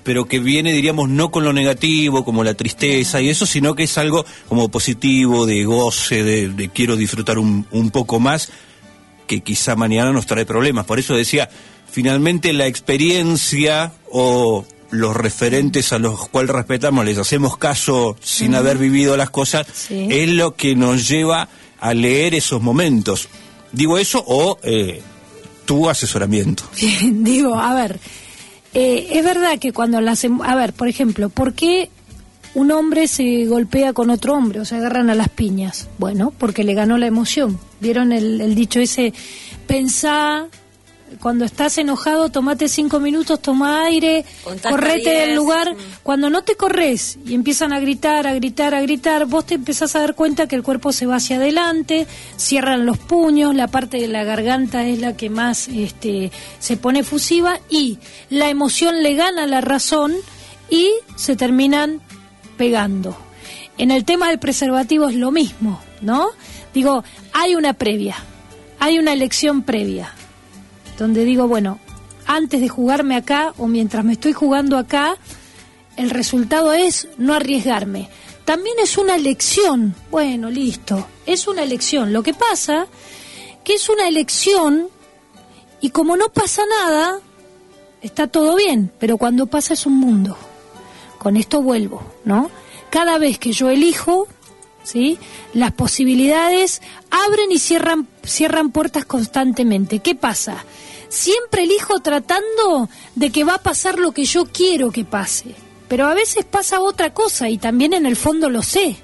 pero que viene, diríamos, no con lo negativo, como la tristeza y eso, sino que es algo como positivo, de goce, de quiero disfrutar un poco más, que quizá mañana nos trae problemas. Por eso decía, finalmente la experiencia o los referentes a los cuales respetamos, les hacemos caso sin haber vivido las cosas, es lo que nos lleva a leer esos momentos. Digo eso o tu asesoramiento. Bien, digo, a ver, es verdad que cuando a ver, por ejemplo, ¿por qué un hombre se golpea con otro hombre o se agarran a las piñas? Bueno, porque le ganó la emoción. ¿Vieron el dicho ese? Pensá, cuando estás enojado, tomate 5 minutos, toma aire, correte del lugar. Cuando no te corres y empiezan a gritar, vos te empezás a dar cuenta que el cuerpo se va hacia adelante, cierran los puños, la parte de la garganta es la que más se pone efusiva y la emoción le gana la razón y se terminan pegando. En el tema del preservativo es lo mismo, ¿no? Digo, hay una previa, hay una elección previa, donde digo, bueno, antes de jugarme acá o mientras me estoy jugando acá, el resultado es no arriesgarme. También es una elección, bueno, listo, es una elección. Lo que pasa que es una elección y como no pasa nada, está todo bien, pero cuando pasa es un mundo. Con esto vuelvo, ¿no? Cada vez que yo elijo, ¿sí?, las posibilidades abren y cierran puertas constantemente. ¿Qué pasa? Siempre elijo tratando de que va a pasar lo que yo quiero que pase, pero a veces pasa otra cosa y también en el fondo lo sé.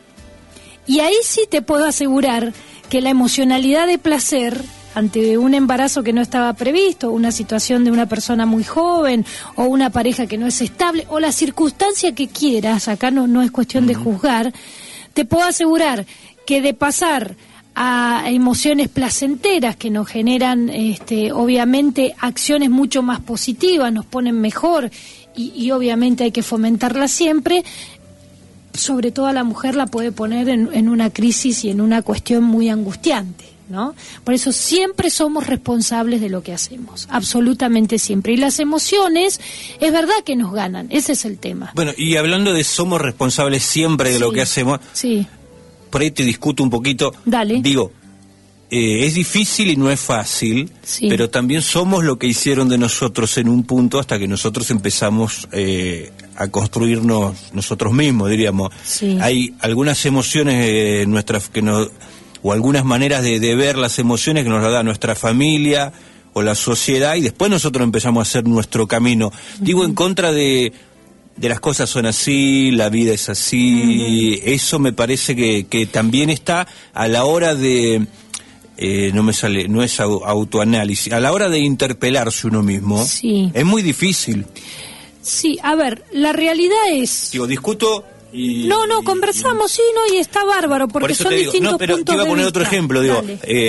Y ahí sí te puedo asegurar que la emocionalidad de placer ante un embarazo que no estaba previsto, una situación de una persona muy joven o una pareja que no es estable o la circunstancia que quieras, acá no es cuestión de juzgar, te puedo asegurar que de pasar a emociones placenteras que nos generan obviamente acciones mucho más positivas, nos ponen mejor y obviamente hay que fomentarlas siempre, sobre todo a la mujer la puede poner en una crisis y en una cuestión muy angustiante, ¿no? Por eso siempre somos responsables de lo que hacemos, absolutamente siempre. Y las emociones, es verdad que nos ganan, ese es el tema. Bueno, y hablando de somos responsables siempre de lo que hacemos, por ahí te discuto un poquito. Dale. Digo, es difícil y no es fácil, pero también somos lo que hicieron de nosotros en un punto hasta que nosotros empezamos a construirnos nosotros mismos, diríamos. Hay algunas emociones nuestras que nos... o algunas maneras de ver las emociones que nos las da nuestra familia o la sociedad y después nosotros empezamos a hacer nuestro camino. Digo, en contra de las cosas son así, la vida es así, eso me parece que también está a la hora de, no es autoanálisis, a la hora de interpelarse uno mismo, es muy difícil. Sí, a ver, la realidad es... Digo, discuto... No, conversamos, y está bárbaro, porque son distintos puntos de vista. Pero te iba a poner otro ejemplo, digo,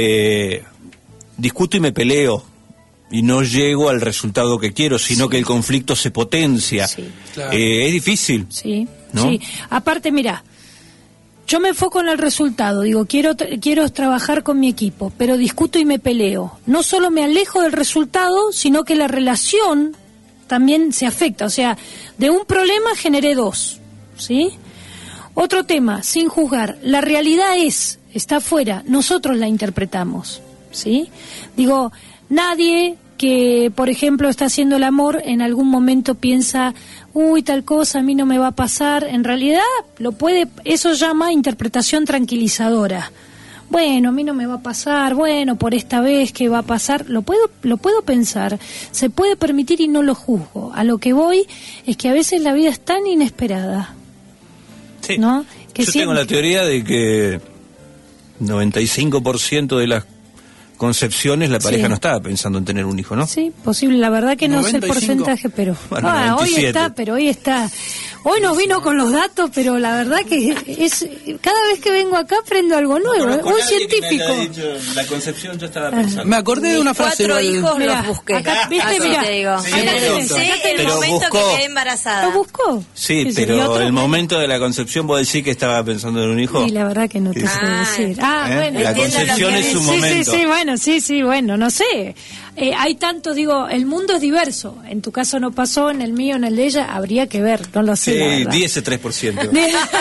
discuto y me peleo, y no llego al resultado que quiero, sino que el conflicto se potencia. Claro. Es difícil. ¿No? Aparte, mira, yo me enfoco en el resultado, digo, quiero trabajar con mi equipo, pero discuto y me peleo. No solo me alejo del resultado, sino que la relación también se afecta, o sea, de un problema generé dos. ¿Sí? Otro tema, sin juzgar, la realidad está afuera, nosotros la interpretamos, ¿sí? Digo, nadie que, por ejemplo, está haciendo el amor, en algún momento piensa, tal cosa a mí no me va a pasar, en realidad eso llama interpretación tranquilizadora. Bueno, a mí no me va a pasar, bueno, por esta vez que va a pasar, lo puedo pensar, se puede permitir y no lo juzgo. A lo que voy es que a veces la vida es tan inesperada. ¿No? Que yo tengo la teoría de que 95% de las concepciones la pareja no estaba pensando en tener un hijo, ¿no? Sí, posible, la verdad que no sé el porcentaje, pero bueno, hoy está. Hoy nos vino con los datos, pero la verdad que cada vez que vengo acá aprendo algo nuevo, muy científico. La Concepción yo estaba pensando. Me acordé de una frase. 4 hijos Mirá, los busqué. acá, ¿viste? Mirá. Te digo. Sí, el pero momento buscó. que quedé embarazada. ¿Lo buscó? Sí, ¿Y pero otro? el momento de la concepción, vos decís que estaba pensando en un hijo. Y la verdad que no te sé decir. Bueno. La concepción es un momento. Sí, bueno, no sé. Hay tanto, digo, el mundo es diverso. En tu caso no pasó, en el mío, en el de ella, habría que ver, no lo sé. Sí, la verdad. 10-3%.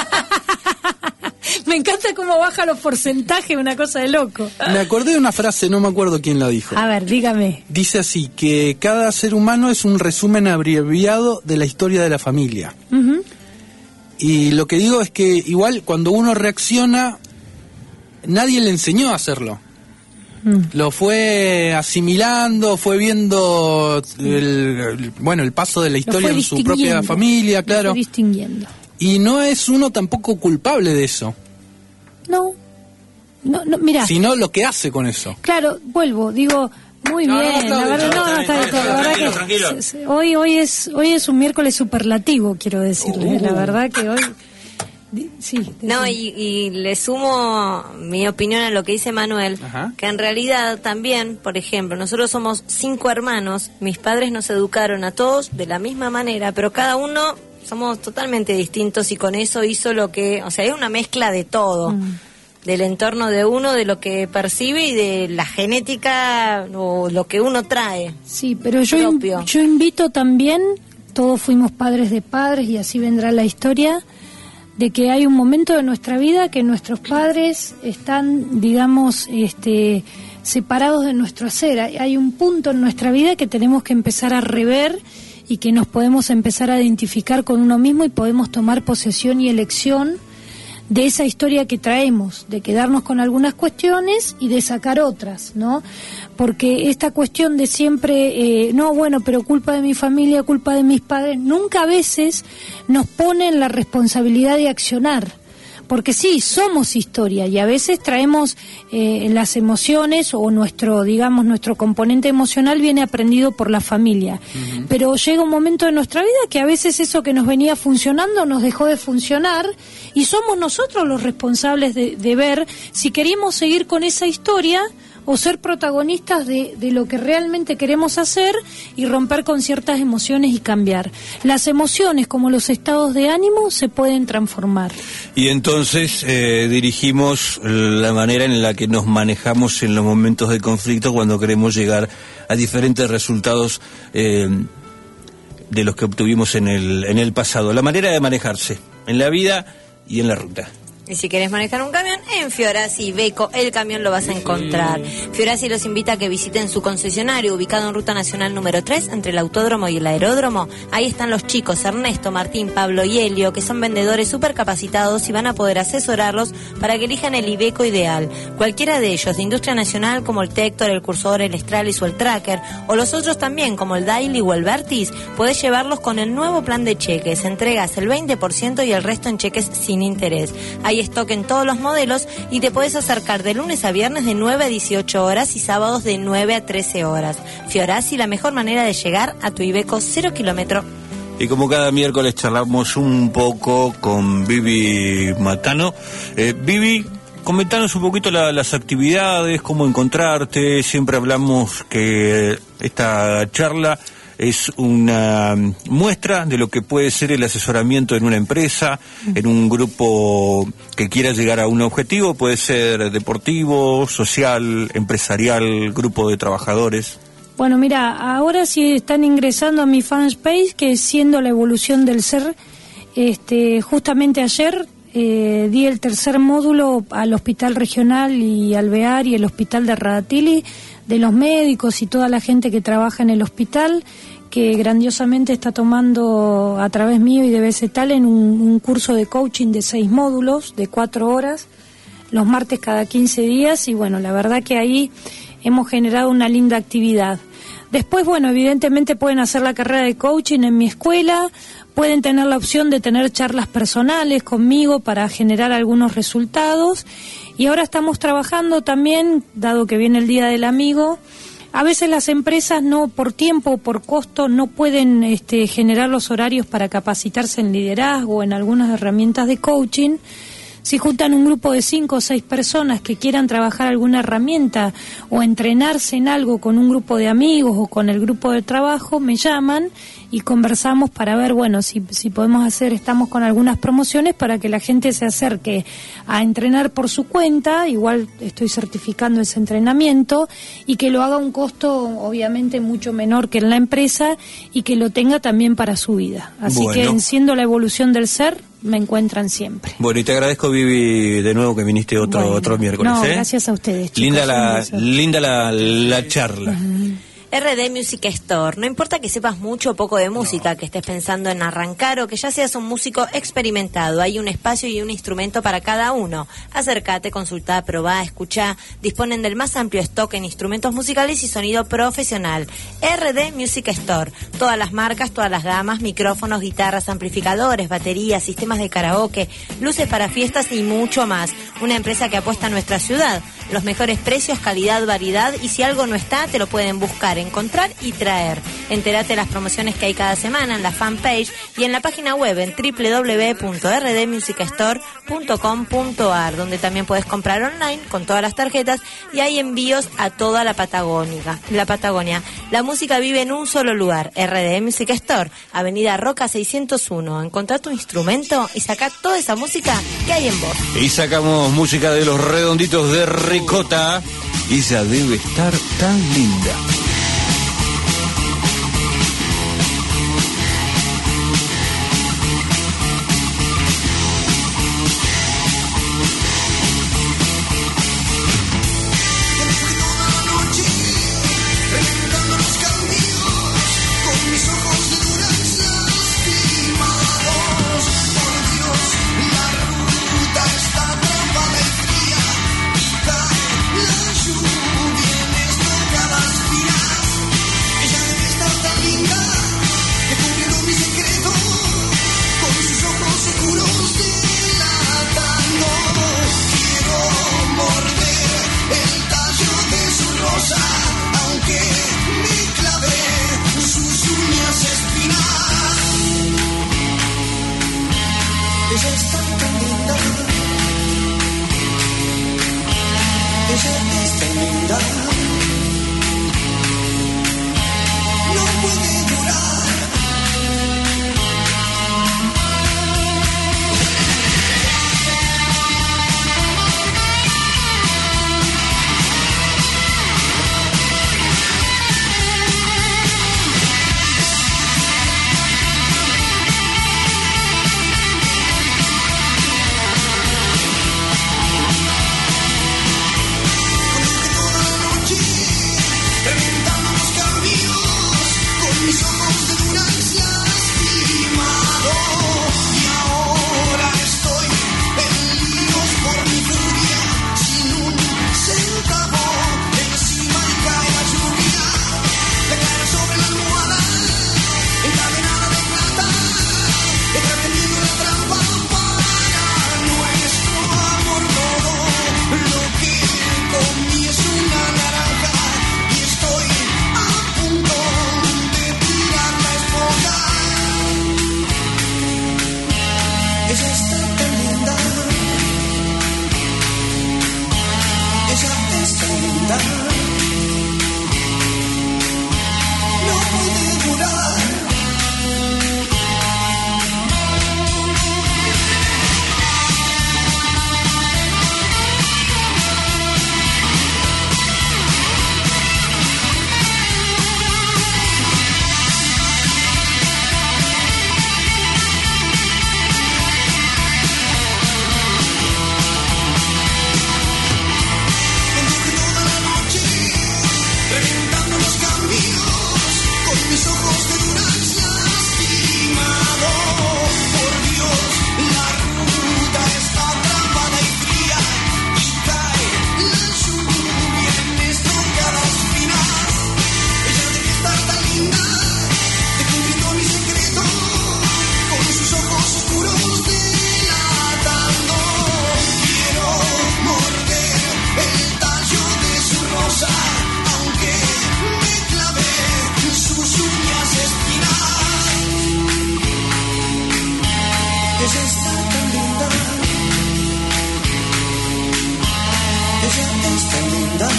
Me encanta cómo baja los porcentajes, una cosa de loco. Me acordé de una frase, no me acuerdo quién la dijo. A ver, dígame. Dice así, que cada ser humano es un resumen abreviado de la historia de la familia. Ujú. Y lo que digo es que igual cuando uno reacciona, nadie le enseñó a hacerlo. Lo fue asimilando, fue viendo el paso de la historia en su propia familia, claro. Lo fue distinguiendo. Y no es uno tampoco culpable de eso. No, mira. Sino lo que hace con eso. Claro, vuelvo, digo, muy bien. La verdad, está bien, la verdad que tranquilo. hoy es un miércoles superlativo, quiero decirle. La verdad que hoy. Sí. No, y le sumo mi opinión a lo que dice Manuel, que en realidad también, por ejemplo, nosotros somos 5 hermanos, mis padres nos educaron a todos de la misma manera, pero cada uno somos totalmente distintos y con eso hizo lo que, o sea, es una mezcla de todo, del entorno de uno, de lo que percibe y de la genética o lo que uno trae. Sí, pero yo invito también, todos fuimos padres de padres y así vendrá la historia, de que hay un momento de nuestra vida que nuestros padres están, digamos, separados de nuestro hacer. Hay un punto en nuestra vida que tenemos que empezar a rever y que nos podemos empezar a identificar con uno mismo y podemos tomar posesión y elección de esa historia que traemos, de quedarnos con algunas cuestiones y de sacar otras, ¿no? Porque esta cuestión de siempre, no, bueno, pero culpa de mi familia, culpa de mis padres, nunca a veces nos pone en la responsabilidad de accionar. Porque sí, somos historia y a veces traemos las emociones o nuestro componente emocional viene aprendido por la familia. Pero llega un momento de nuestra vida que a veces eso que nos venía funcionando nos dejó de funcionar y somos nosotros los responsables de ver si queremos seguir con esa historia o ser protagonistas de lo que realmente queremos hacer y romper con ciertas emociones y cambiar. Las emociones, como los estados de ánimo, se pueden transformar. Y entonces dirigimos la manera en la que nos manejamos en los momentos de conflicto cuando queremos llegar a diferentes resultados de los que obtuvimos en el pasado. La manera de manejarse en la vida y en la ruta. Y si querés manejar un camión, en Fiorasi Iveco, el camión lo vas a encontrar. Fiorasi los invita a que visiten su concesionario, ubicado en Ruta Nacional número 3, entre el autódromo y el aeródromo. Ahí están los chicos, Ernesto, Martín, Pablo y Helio, que son vendedores súper capacitados y van a poder asesorarlos para que elijan el Iveco ideal. Cualquiera de ellos, de industria nacional, como el Tector, el Cursor, el Stralis o el Tracker, o los otros también, como el Daily o el Vertis, podés llevarlos con el nuevo plan de cheques. Entregas el 20% y el resto en cheques sin interés. Hay stock en todos los modelos y te puedes acercar de lunes a viernes de 9 a 18 horas y sábados de 9 a 13 horas. Fiorasi, la mejor manera de llegar a tu Iveco 0 kilómetro. Y como cada miércoles charlamos un poco con Vivi Matano. Vivi, comentanos un poquito las actividades, cómo encontrarte. Siempre hablamos que esta charla es una muestra de lo que puede ser el asesoramiento en una empresa, en un grupo que quiera llegar a un objetivo, puede ser deportivo, social, empresarial, grupo de trabajadores. Bueno, mira, ahora sí están ingresando a mi fanpage, que es Siendo la Evolución del Ser. Justamente ayer di el tercer módulo al Hospital Regional y Alvear y el Hospital de Radatili, de los médicos y toda la gente que trabaja en el hospital, que grandiosamente está tomando a través mío y de BCTAL en un curso de coaching de 6 módulos, de 4 horas, los martes cada 15 días, y bueno, la verdad que ahí hemos generado una linda actividad. Después, bueno, evidentemente pueden hacer la carrera de coaching en mi escuela, pueden tener la opción de tener charlas personales conmigo para generar algunos resultados, y ahora estamos trabajando también, dado que viene el Día del Amigo, A veces las empresas no, por tiempo o por costo, no pueden generar los horarios para capacitarse en liderazgo, en algunas herramientas de coaching. Si juntan un grupo de 5 o 6 personas que quieran trabajar alguna herramienta o entrenarse en algo con un grupo de amigos o con el grupo de trabajo, me llaman y conversamos para ver, bueno, si podemos hacer, estamos con algunas promociones para que la gente se acerque a entrenar por su cuenta, igual estoy certificando ese entrenamiento, y que lo haga a un costo obviamente mucho menor que en la empresa y que lo tenga también para su vida. Así que en Siendo la Evolución del Ser me encuentran siempre. Bueno, y te agradezco, Vivi, de nuevo que viniste otro miércoles. No, gracias a ustedes, chicos. Linda la charla. RD Music Store. No importa que sepas mucho o poco de música, que estés pensando en arrancar o que ya seas un músico experimentado. Hay un espacio y un instrumento para cada uno. Acércate, consultá, probá, escuchá. Disponen del más amplio stock en instrumentos musicales y sonido profesional. RD Music Store. Todas las marcas, todas las gamas, micrófonos, guitarras, amplificadores, baterías, sistemas de karaoke, luces para fiestas y mucho más. Una empresa que apuesta a nuestra ciudad. Los mejores precios, calidad, variedad, y si algo no está, te lo pueden buscar, encontrar y traer. Entérate de las promociones que hay cada semana en la fanpage y en la página web en www.rdmusicstore.com.ar, donde también puedes comprar online con todas las tarjetas y hay envíos a toda la Patagonia. La música vive en un solo lugar, RD Music Store, Avenida Roca 601. Encontrá tu instrumento y sacá toda esa música que hay en vos. Y sacamos música de Los Redonditos de Ricota. Ella debe estar tan linda. Noche es tan linda.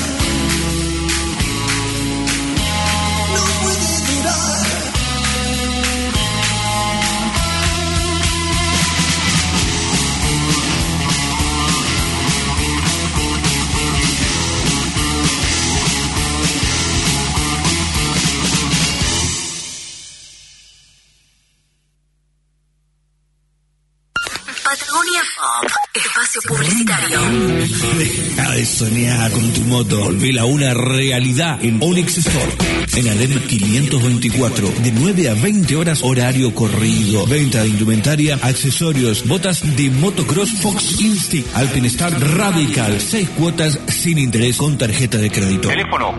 No puede durar. Patagonia Pop, espacio publicitario. Deja de soñar con tu moto, volvela una realidad en Onyx Store. En Alem 524, de 9 a 20 horas, horario corrido. Venta de indumentaria, accesorios, botas de motocross Fox Instinct, Alpinestar Radical, 6 cuotas sin interés con tarjeta de crédito. Teléfono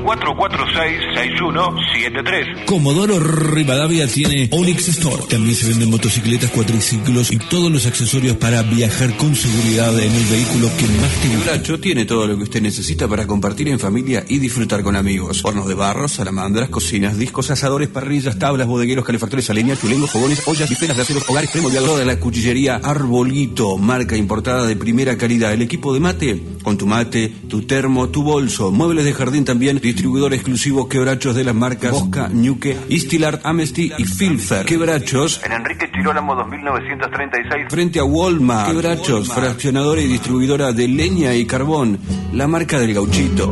446-6173. Comodoro Rivadavia tiene Onyx Store. También se venden motocicletas, cuatriciclos y todos los accesorios para viajar con seguridad en el vehículo que más te gusta. Quebracho tiene todo lo que usted necesita para compartir en familia y disfrutar con amigos. Hornos de barro, salamandras, cocinas, discos, asadores, parrillas, tablas, bodegueros, calefactores a leña, chulengos, fogones, ollas, bifenas de aceros, hogares, premoldeador de la cuchillería Arbolito, marca importada de primera calidad. El equipo de mate, con tu mate, tu termo, tu bolso. Muebles de jardín también, distribuidor exclusivo Quebrachos de las marcas Bosca, Ñuque, Istilart, Amnesty y Filfer. Quebrachos En Enrique Chirolamo 2936. frente a Walmart. Quebrachos, fraccionadora y distribuidora de leña y carbón, la marca del Gauchito.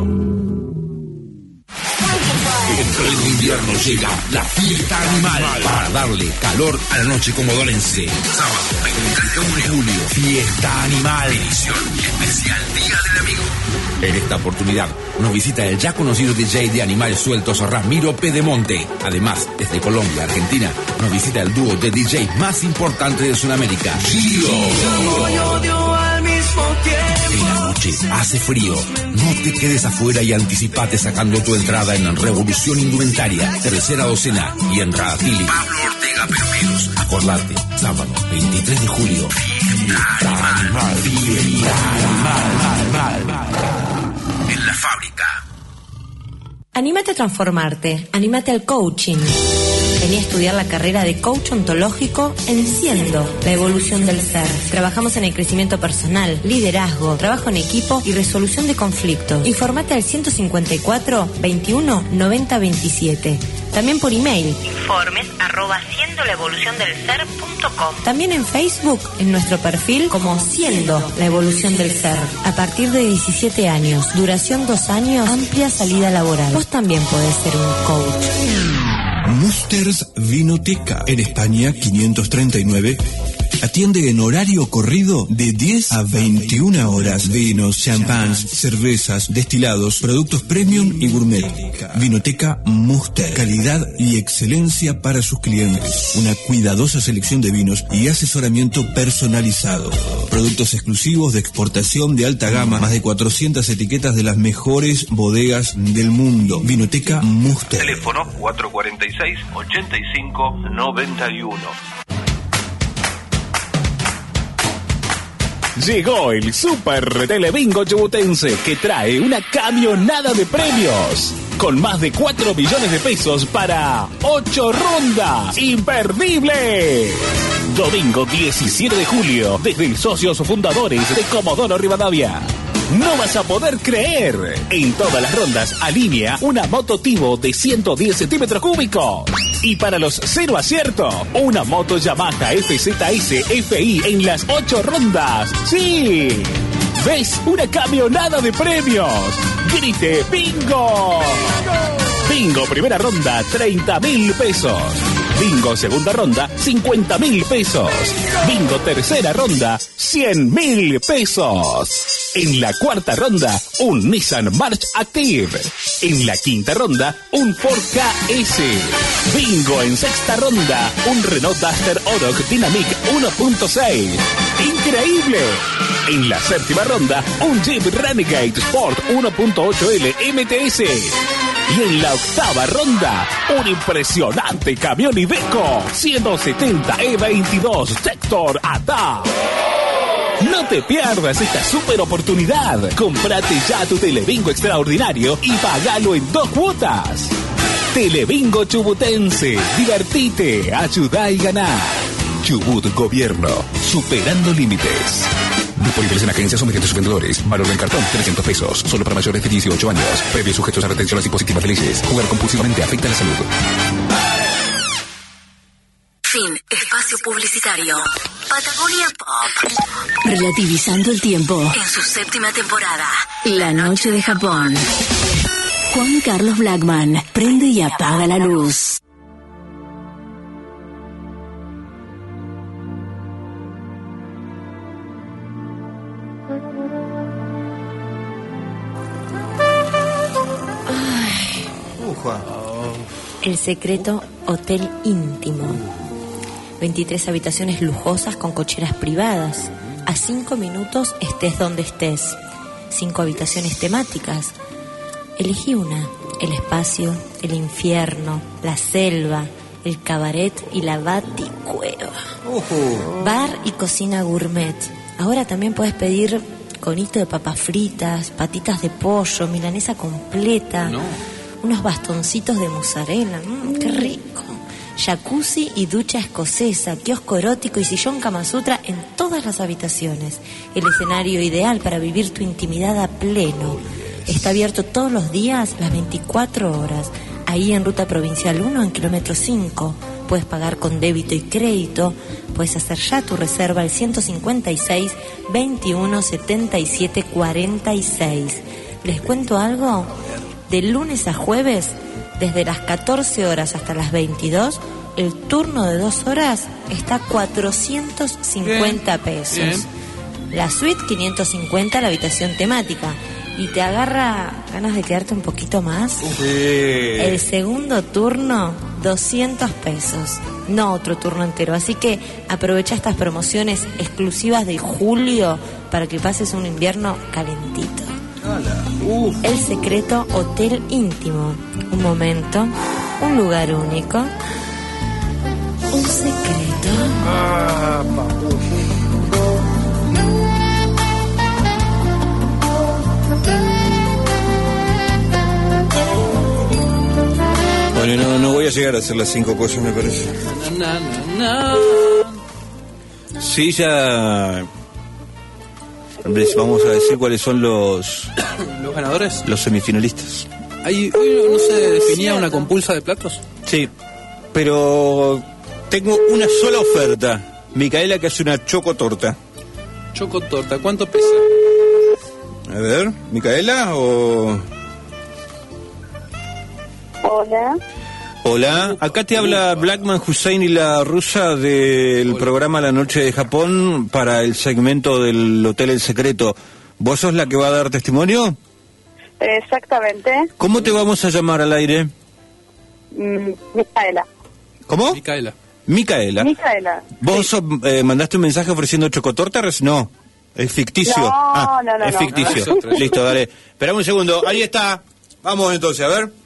En pleno invierno llega la fiesta animal para darle calor a la noche comodorense. Sábado 21 de julio, fiesta animal. Edición especial Día del Amigo. En esta oportunidad nos visita el ya conocido DJ de animales sueltos Ramiro Pedemonte. Además, desde Colombia, Argentina, nos visita el dúo de DJ más importante de Sudamérica, Giro. En la noche hace frío. No te quedes afuera y anticipate sacando tu entrada en Revolución Indumentaria, tercera docena y en Radatili. Pablo Ortega Perperos. Acordate, sábado 23 de julio. Fiesta animal. En la fábrica. Anímate a transformarte, anímate al coaching. Vení a estudiar la carrera de coach ontológico en Siendo, la evolución del ser. Trabajamos en el crecimiento personal, liderazgo, trabajo en equipo y resolución de conflictos. Informate al 154 21 90 27. También por email. Informes@siendolaevoluciondelser.com. También en Facebook, en nuestro perfil como Siendo la evolución del ser. A partir de 17 años, duración 2 años, amplia salida laboral. Vos también podés ser un coach. Musters Vinoteca, en España 539. Atiende en horario corrido de 10 a 21 horas. Vinos, champans, cervezas, destilados, productos premium y gourmet. Vinoteca Muster. Calidad y excelencia para sus clientes. Una cuidadosa selección de vinos y asesoramiento personalizado. Productos exclusivos de exportación de alta gama. Más de 400 etiquetas de las mejores bodegas del mundo. Vinoteca Muster. Teléfono 446-8591. Llegó el Super Telebingo Chubutense, que trae una camionada de premios con más de 4 millones de pesos para 8 rondas. ¡Imperdible! Domingo 17 de julio, desde socios fundadores de Comodoro Rivadavia. No vas a poder creer. En todas las rondas alinea una moto Tivo de 110 centímetros cúbicos. Y para los 0 acierto, una moto Yamaha FZS FI en las 8 rondas. ¡Sí! ¿Ves? Una camionada de premios. ¡Grite bingo! Bingo primera ronda, 30.000 pesos. Bingo segunda ronda, 50.000 pesos. Bingo tercera ronda, 100.000 pesos. En la cuarta ronda, un Nissan March Active. En la quinta ronda, un Ford KS. Bingo en sexta ronda, un Renault Duster Oroch Dynamic 1.6. ¡Increíble! En la séptima ronda, un Jeep Renegade Sport 1.8L MTS. Y en la octava ronda, un impresionante camión Iveco 170 E22 Sector ATA. No te pierdas esta super oportunidad. Cómprate ya tu Telebingo extraordinario y pagalo en 2 cuotas. Telebingo Chubutense. Divertite, ayuda y ganá. Chubut Gobierno. Superando límites. Disponibles en agencias o mediante sus vendedores. Valor del cartón, 300 pesos. Solo para mayores de 18 años. Previos sujetos a retenciones impositivas de leyes. Jugar compulsivamente afecta a la salud. Fin. Espacio publicitario. Patagonia Pop. Relativizando el tiempo. En su 7ª temporada. La noche de Japón. Juan Carlos Blackman. Prende y apaga la luz. El secreto hotel íntimo. 23 habitaciones lujosas con cocheras privadas. A 5 minutos estés donde estés. 5 habitaciones temáticas. Elegí una. El espacio, el infierno, la selva, el cabaret y la baticueva. Bar y cocina gourmet. Ahora también puedes pedir conito de papas fritas, patitas de pollo, milanesa completa. Unos bastoncitos de mozzarella, qué rico. Jacuzzi y ducha escocesa, kiosco erótico y sillón Kama Sutra en todas las habitaciones. El escenario ideal para vivir tu intimidad a pleno. Está abierto todos los días, las 24 horas. Ahí en Ruta Provincial 1, en kilómetro 5. Puedes pagar con débito y crédito. Puedes hacer ya tu reserva al 156 21 77 46. ¿Les cuento algo? De lunes a jueves, desde las 14 horas hasta las 22, el turno de 2 horas está a 450 pesos. Bien. La suite 550, la habitación temática. Y te agarra ganas de quedarte un poquito más. El segundo turno, 200 pesos. No otro turno entero. Así que aprovecha estas promociones exclusivas de julio para que pases un invierno calentito. El secreto hotel íntimo. Un momento, un lugar único, un secreto. Bueno, no voy a llegar a hacer las 5 cosas, me parece. Sí, ya... Vamos a decir cuáles son los ganadores, los semifinalistas. ¿Hoy no se definía una compulsa de platos? Sí, pero tengo una sola oferta. Micaela, que hace una chocotorta. Chocotorta, ¿cuánto pesa? A ver, Micaela o... Hola. Hola, acá te habla Blackman, Hussein y la rusa del programa La Noche de Japón para el segmento del Hotel El Secreto. ¿Vos sos la que va a dar testimonio? Exactamente. ¿Cómo te vamos a llamar al aire? Micaela. ¿Cómo? Micaela. Micaela. ¿Vos mandaste un mensaje ofreciendo chocotorta? No, es ficticio. No, es ficticio. Listo, dale. Esperame un segundo, ahí está. Vamos entonces, a ver.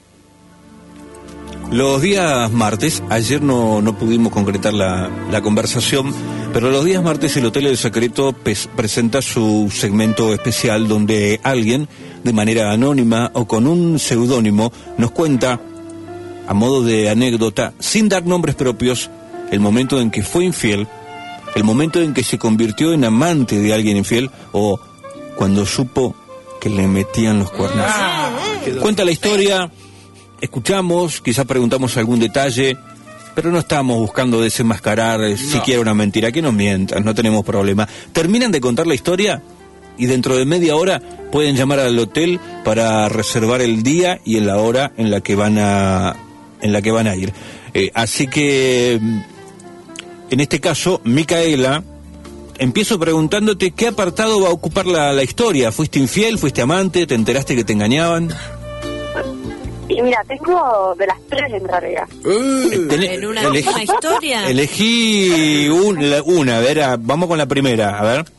Los días martes, ayer no pudimos concretar la conversación, pero los días martes el Hotel El Secreto presenta su segmento especial donde alguien, de manera anónima o con un seudónimo, nos cuenta, a modo de anécdota, sin dar nombres propios, el momento en que fue infiel, el momento en que se convirtió en amante de alguien infiel o cuando supo que le metían los cuernos. Cuenta la historia... Escuchamos, quizá preguntamos algún detalle, pero no estamos buscando desenmascarar siquiera una mentira. Que nos mientan, no tenemos problema. Terminan de contar la historia y dentro de media hora pueden llamar al hotel para reservar el día y la hora en la que van a ir. Así que, en este caso, Micaela, empiezo preguntándote qué apartado va a ocupar la historia. ¿Fuiste infiel? ¿Fuiste amante? ¿Te enteraste que te engañaban? Y mira, tengo de las 3 en realidad. ¿En una misma historia? Elegí una, a ver, vamos con la primera, a ver.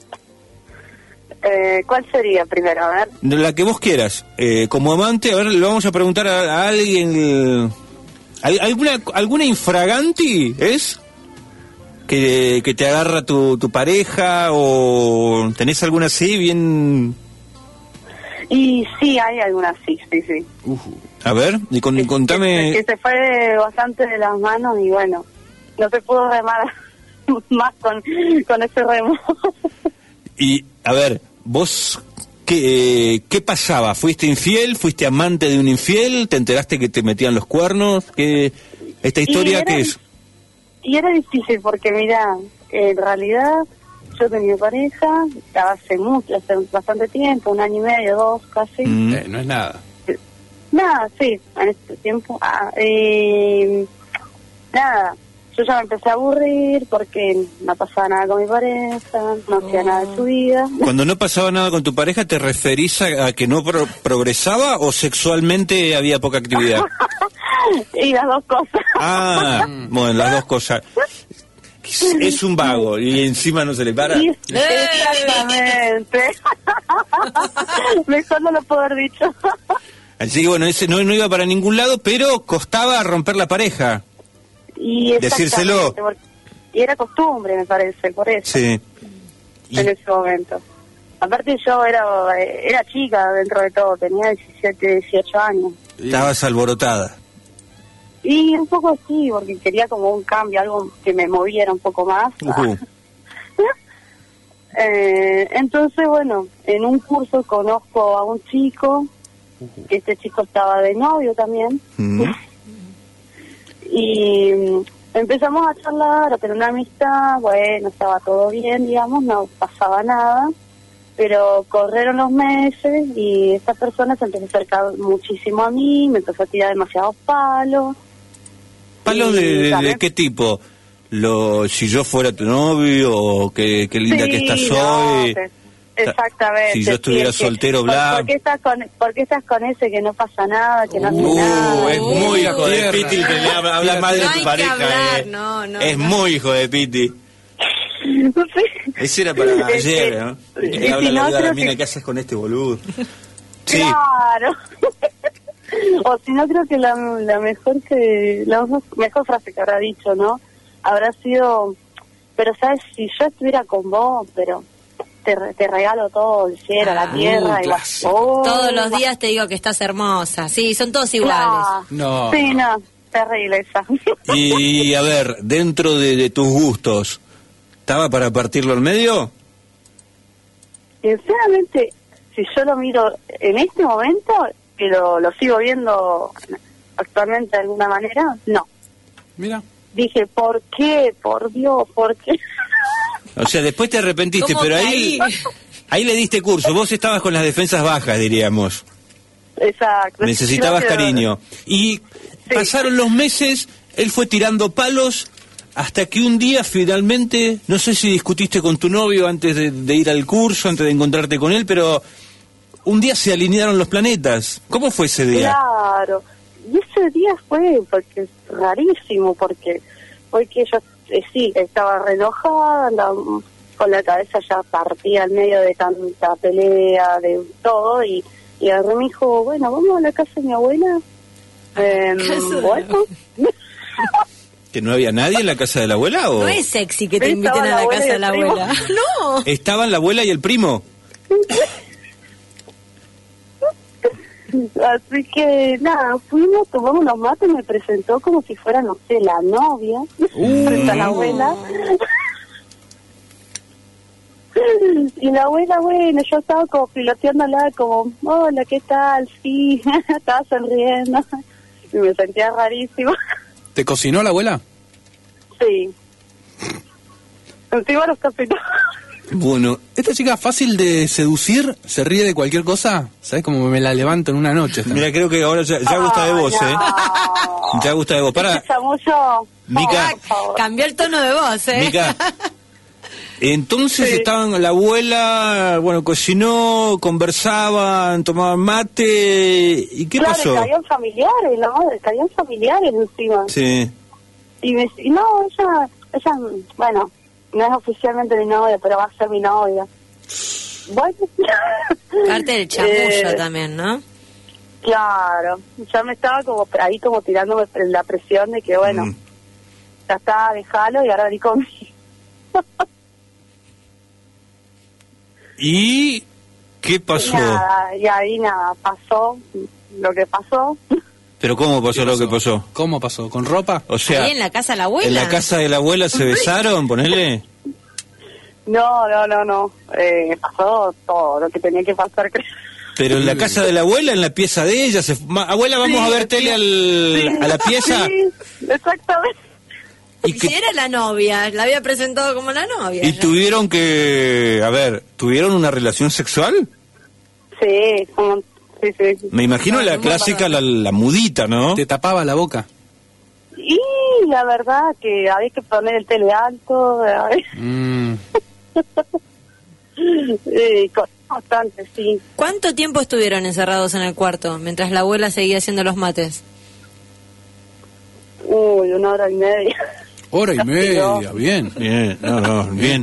¿Cuál sería primero? A ver. La que vos quieras. Como amante, a ver, le vamos a preguntar a alguien... ¿Alguna infraganti es? Que te agarra tu pareja o tenés alguna así bien... Y sí, hay algunas, sí. A ver, y contame... Que se fue bastante de las manos y bueno, no se pudo remar más con ese remo. Y, a ver, vos, ¿qué pasaba? ¿Fuiste infiel? ¿Fuiste amante de un infiel? ¿Te enteraste que te metían los cuernos? ¿Esta historia qué es? Y era difícil porque, mira, en realidad yo tenía pareja, hace bastante tiempo, 1 año y medio, 2 casi. No es nada. Nada, sí, en este tiempo. Nada, yo ya me empecé a aburrir porque no pasaba nada con mi pareja, no hacía nada de su vida. Cuando no pasaba nada con tu pareja, ¿te referís a que no progresaba o sexualmente había poca actividad? Y las dos cosas. Ah, bueno, las dos cosas. Es un vago y encima no se le para. Exactamente. Mejor no lo puedo haber dicho. Así que bueno, ese no iba para ningún lado, pero costaba romper la pareja. Y decírselo. Y era costumbre, me parece, por eso. Sí. En ese momento. Aparte yo era chica dentro de todo, tenía 17, 18 años. Estabas alborotada. Y un poco sí, porque quería como un cambio, algo que me moviera un poco más. Entonces, bueno, en un curso conozco a un chico, que este chico estaba de novio también. Y empezamos a charlar, a tener una amistad, bueno, estaba todo bien, digamos, no pasaba nada. Pero corrieron los meses y esta persona se empezó a acercar muchísimo a mí, me empezó a tirar demasiados palos. ¿Palos de qué tipo? Si yo fuera tu novio, o qué linda que estás hoy. Exactamente. Si yo estuviera soltero, bla. ¿Por qué estás con ese que no pasa nada, que no hace nada? Es muy hijo de Piti el que le habla mal de tu pareja. Es muy hijo de Piti. Ese era para ayer, ¿no? Que habla la vida de la mina, ¿qué haces con este boludo? Sí. Claro. O si no, creo que la mejor frase que habrá dicho, ¿no? Habrá sido, pero sabes, si yo estuviera con vos, pero te regalo todo el cielo, la tierra, y todos los días te digo que estás hermosa. Sí, son todos iguales. No. Sí, no, terrible esa. Y a ver, dentro de tus gustos, ¿estaba para partirlo al medio? Sinceramente, si yo lo miro en este momento, que lo sigo viendo actualmente de alguna manera, no. Mira. Dije, ¿por qué? Por Dios, ¿por qué? O sea, después te arrepentiste, pero ahí le diste curso. Vos estabas con las defensas bajas, diríamos. Exacto. Necesitabas cariño. Y pasaron los meses, él fue tirando palos, hasta que un día finalmente, no sé si discutiste con tu novio antes de ir al curso, antes de encontrarte con él, pero un día se alinearon los planetas. ¿Cómo fue ese día? Claro. Y ese día fue rarísimo, porque yo sí, estaba re enojada, andaba con la cabeza ya partida al medio de tanta pelea, de todo, y agarré me dijo, bueno, vamos a la casa de mi abuela. Bueno. ¿Que no había nadie en la casa de la abuela? ¿O? No es sexy que te inviten a la casa de la abuela. No. ¿Estaban la abuela y el primo? Así que nada, fuimos, tomamos unos mates, me presentó como si fuera, no sé, la novia frente a la abuela. Y la abuela, bueno, yo estaba como piloteándola, como, hola, ¿qué tal? Sí, estaba sonriendo. Y me sentía rarísimo. ¿Te cocinó la abuela? Sí. Encima los capitanes. Bueno, esta chica fácil de seducir, se ríe de cualquier cosa, ¿sabes? Como me la levanto en una noche. Mira, creo que ahora ya gusta de vos, no. Ya gusta de vos. Para. Mica. Cambió el tono de voz, Mica. Entonces estaban la abuela, bueno, cocinó, conversaban, tomaban mate, ¿y qué pasó? Claro, caían familiares, ¿no? Caían familiares encima. Sí. Y no, ella, bueno, no es oficialmente mi novia, pero va a ser mi novia. Bueno. Parte del chamullo también, ¿no? Claro, ya me estaba como ahí como tirándome la presión de que, bueno, ya está, déjalo y ahora vení conmigo. ¿Y qué pasó? Y ahí nada, pasó lo que pasó. ¿Pero cómo pasó lo que pasó? ¿Cómo pasó? ¿Con ropa? O sea, ¿ahí en la casa de la abuela? ¿En la casa de la abuela se besaron, ponele? No. Pasó todo lo que tenía que pasar, creo. Pero en la casa de la abuela, en la pieza de ella, abuela, vamos a ver tele a la pieza. Sí, exactamente. Y si era la novia, la había presentado como la novia. ¿Y ya. tuvieron una relación sexual? Sí, sí. Me imagino la clásica, la mudita, ¿no? Te tapaba la boca. Y la verdad que había que poner el tele alto. Bastante, sí. ¿Cuánto tiempo estuvieron encerrados en el cuarto mientras la abuela seguía haciendo los mates? Uy, 1 hora y media. Hora y media, bien. Bien, bien.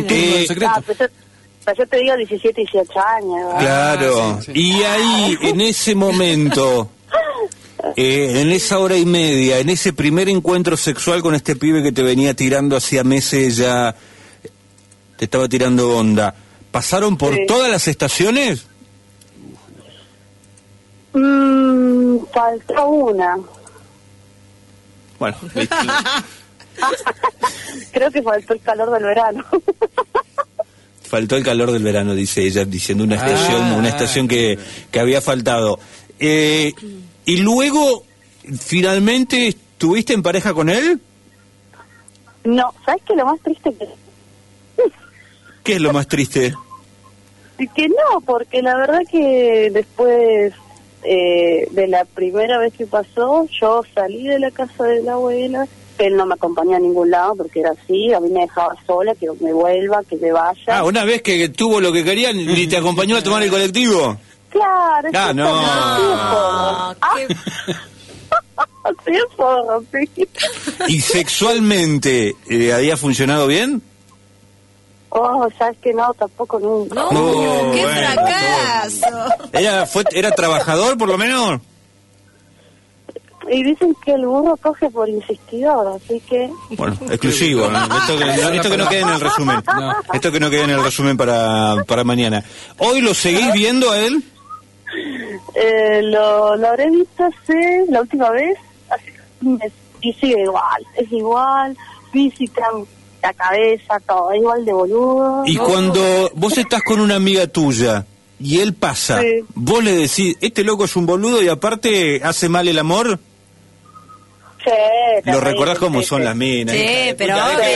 Yo te digo 17, 18 años. Claro, sí. Y ahí, en ese momento, en esa hora y media, en ese primer encuentro sexual con este pibe que te venía tirando hacía meses ya, te estaba tirando onda, ¿pasaron por todas las estaciones? Faltó una. Bueno, creo que faltó el calor del verano. Faltó el calor del verano, dice ella, diciendo una estación que había faltado. Y luego, finalmente, ¿estuviste en pareja con él? No, ¿sabes qué? Lo más triste que... ¿Qué es lo más triste? Que no, porque la verdad que después de la primera vez que pasó, yo salí de la casa de la abuela. Él no me acompañó a ningún lado porque era así, a mí me dejaba sola, que me vuelva, que me vaya. Ah, una vez que tuvo lo que quería, ni te acompañó a tomar el colectivo. Claro. Ah, no. Sí. ¿Y sexualmente había funcionado bien? Oh, ¿sabes que no? Tampoco nunca. No, ¡qué fracaso! ¿Era trabajador, por lo menos? Y dicen que el burro coge por insistidor, así que... Bueno, exclusivo, ¿no? Esto que no quede en el resumen. Esto que no quede en el resumen para mañana. ¿Hoy lo seguís viendo a él? Lo habré visto la última vez, hace un mes, y sigue igual, es igual, física, la cabeza, todo, es igual de boludo. Y cuando vos estás con una amiga tuya y él pasa, sí, vos le decís, este loco es un boludo y aparte hace mal el amor... Sí, lo recordás como son las minas. Sí, pero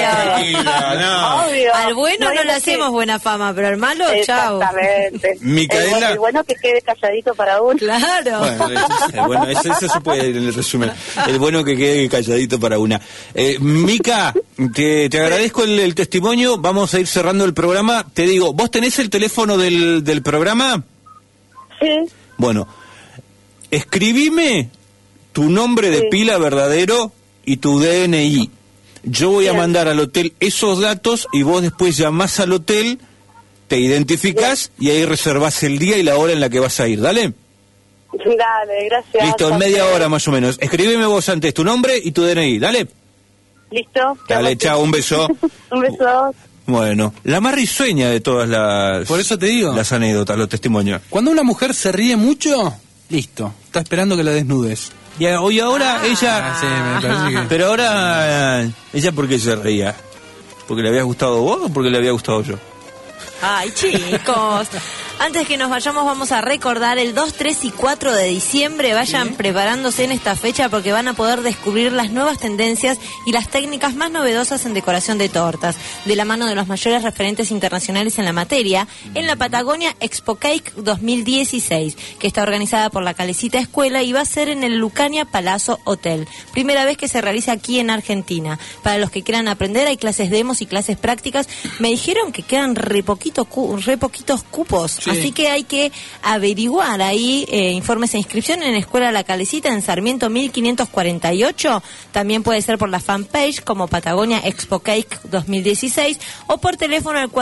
obvio. Al bueno no le hacemos buena fama, pero al malo, chao. Exactamente. Micaela... El bueno que quede calladito para uno. Claro. Bueno, eso se puede en el resumen. El bueno que quede calladito para una. Mica, te agradezco el testimonio. Vamos a ir cerrando el programa. Te digo, ¿vos tenés el teléfono del programa? Sí. Bueno, escribime tu nombre de pila verdadero y tu DNI. Yo voy a mandar al hotel esos datos y vos después llamás al hotel, te identificás y ahí reservás el día y la hora en la que vas a ir. ¿Dale? Dale, gracias. Listo, en media hora más o menos. Escríbeme vos antes tu nombre y tu DNI. ¿Dale? Listo. Dale, chao, un beso. Un beso. Bueno, la más risueña de todas las... Por eso te digo. Las anécdotas, los testimonios. Cuando una mujer se ríe mucho, listo. Está esperando que la desnudes. Y ahora ella... Sí, me parece que... Pero ahora, ¿ella por qué se reía? ¿Porque le había gustado vos o porque le había gustado yo? Ay, chicos. Antes que nos vayamos, vamos a recordar el 2, 3 y 4 de diciembre. Vayan preparándose en esta fecha porque van a poder descubrir las nuevas tendencias y las técnicas más novedosas en decoración de tortas, de la mano de los mayores referentes internacionales en la materia, en la Patagonia Expo Cake 2016, que está organizada por la Calecita Escuela y va a ser en el Lucania Palazzo Hotel. Primera vez que se realiza aquí en Argentina. Para los que quieran aprender, hay clases demos y clases prácticas. Me dijeron que quedan re poquitos cupos. Sí. Así que hay que averiguar ahí, informes e inscripción en Escuela La Calecita en Sarmiento 1548. También puede ser por la fanpage como Patagonia Expo Cake 2016 o por teléfono al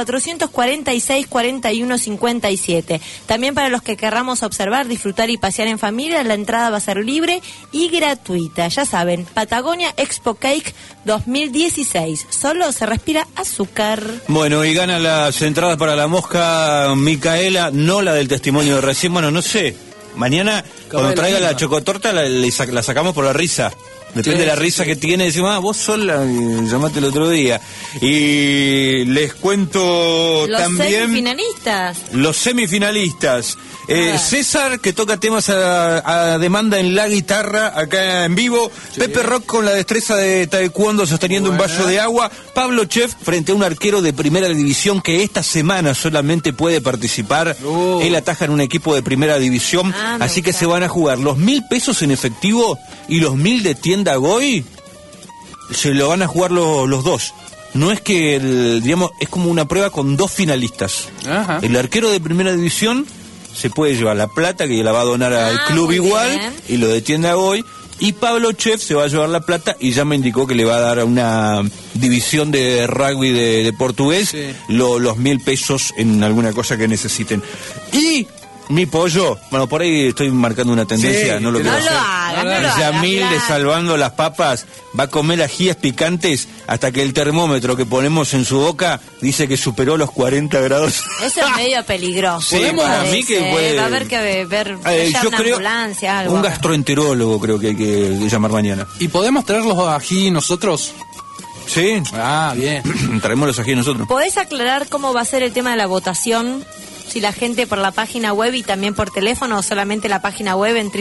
446-4157. También para los que querramos observar, disfrutar y pasear en familia, la entrada va a ser libre y gratuita. Ya saben, Patagonia Expo Cake 2016. Solo se respira azúcar. Bueno, y gana las entradas para la mosca Micaela, no la del testimonio de recién. Bueno, no sé. Mañana, cuando traiga la chocotorta, la sacamos por la risa. Depende de la risa que tiene, decimos, vos sola, llamaste el otro día. Y les cuento los también... semifinalistas. Los semifinalistas. César, que toca temas a demanda en la guitarra, acá en vivo. Sí. Pepe Rock con la destreza de taekwondo sosteniendo un vaso de agua. Pablo Chef frente a un arquero de primera división que esta semana solamente puede participar. Él ataja en un equipo de primera división. Así que se van a jugar los 1.000 pesos en efectivo y los 1.000 de tienda Goy. Se lo van a jugar los dos. No es que, digamos, es como una prueba con 2 finalistas. Ajá. El arquero de primera división se puede llevar la plata, que la va a donar al club igual, bien. Y lo de tienda Goy. Y Pablo Chef se va a llevar la plata y ya me indicó que le va a dar a una división de rugby de portugués, sí, los 1.000 pesos en alguna cosa que necesiten. Y mi pollo, bueno, por ahí estoy marcando una tendencia, sí, no lo quiero hacer. Yamil de Salvando las Papas va a comer ajíes picantes hasta que el termómetro que ponemos en su boca dice que superó los 40 grados. Eso es medio peligroso. Sí, para mí que puede... Va a haber que ver yo una creo ambulancia, algo. Un gastroenterólogo creo que hay que llamar mañana. ¿Y podemos traer los ají nosotros? Sí. Ah, bien. Traemos los ají nosotros. ¿Podés aclarar cómo va a ser el tema de la votación? Si la gente por la página web y también por teléfono, o solamente la página web en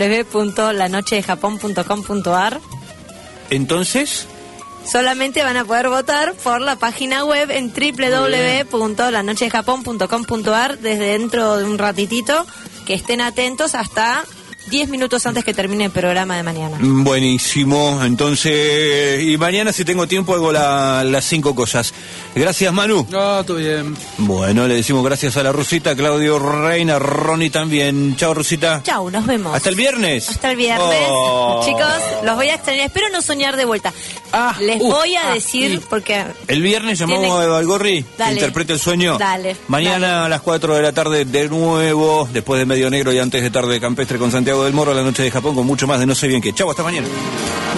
www.lanochedejapon.com.ar. Entonces, solamente van a poder votar por la página web en www.lanochedejapon.com.ar desde dentro de un ratitito, que estén atentos hasta 10 minutos antes que termine el programa de mañana. Buenísimo, entonces, y mañana si tengo tiempo hago las 5 cosas. Gracias, Manu. No, todo bien. Bueno, le decimos gracias a la Rusita, Claudio Reina, Ronnie también. Chao, Rusita. Chao, nos vemos. ¿Hasta el viernes? Hasta el viernes. Chicos, los voy a extrañar, espero no soñar de vuelta. Les voy a decir, porque... El viernes llamamos a Evalgorri, que interprete el sueño. Dale. Mañana a las 4 de la tarde de nuevo, después de Medio Negro y antes de Tarde Campestre con Santiago del Morro, La Noche de Japón, con mucho más de No sé bien qué. Chau, hasta mañana.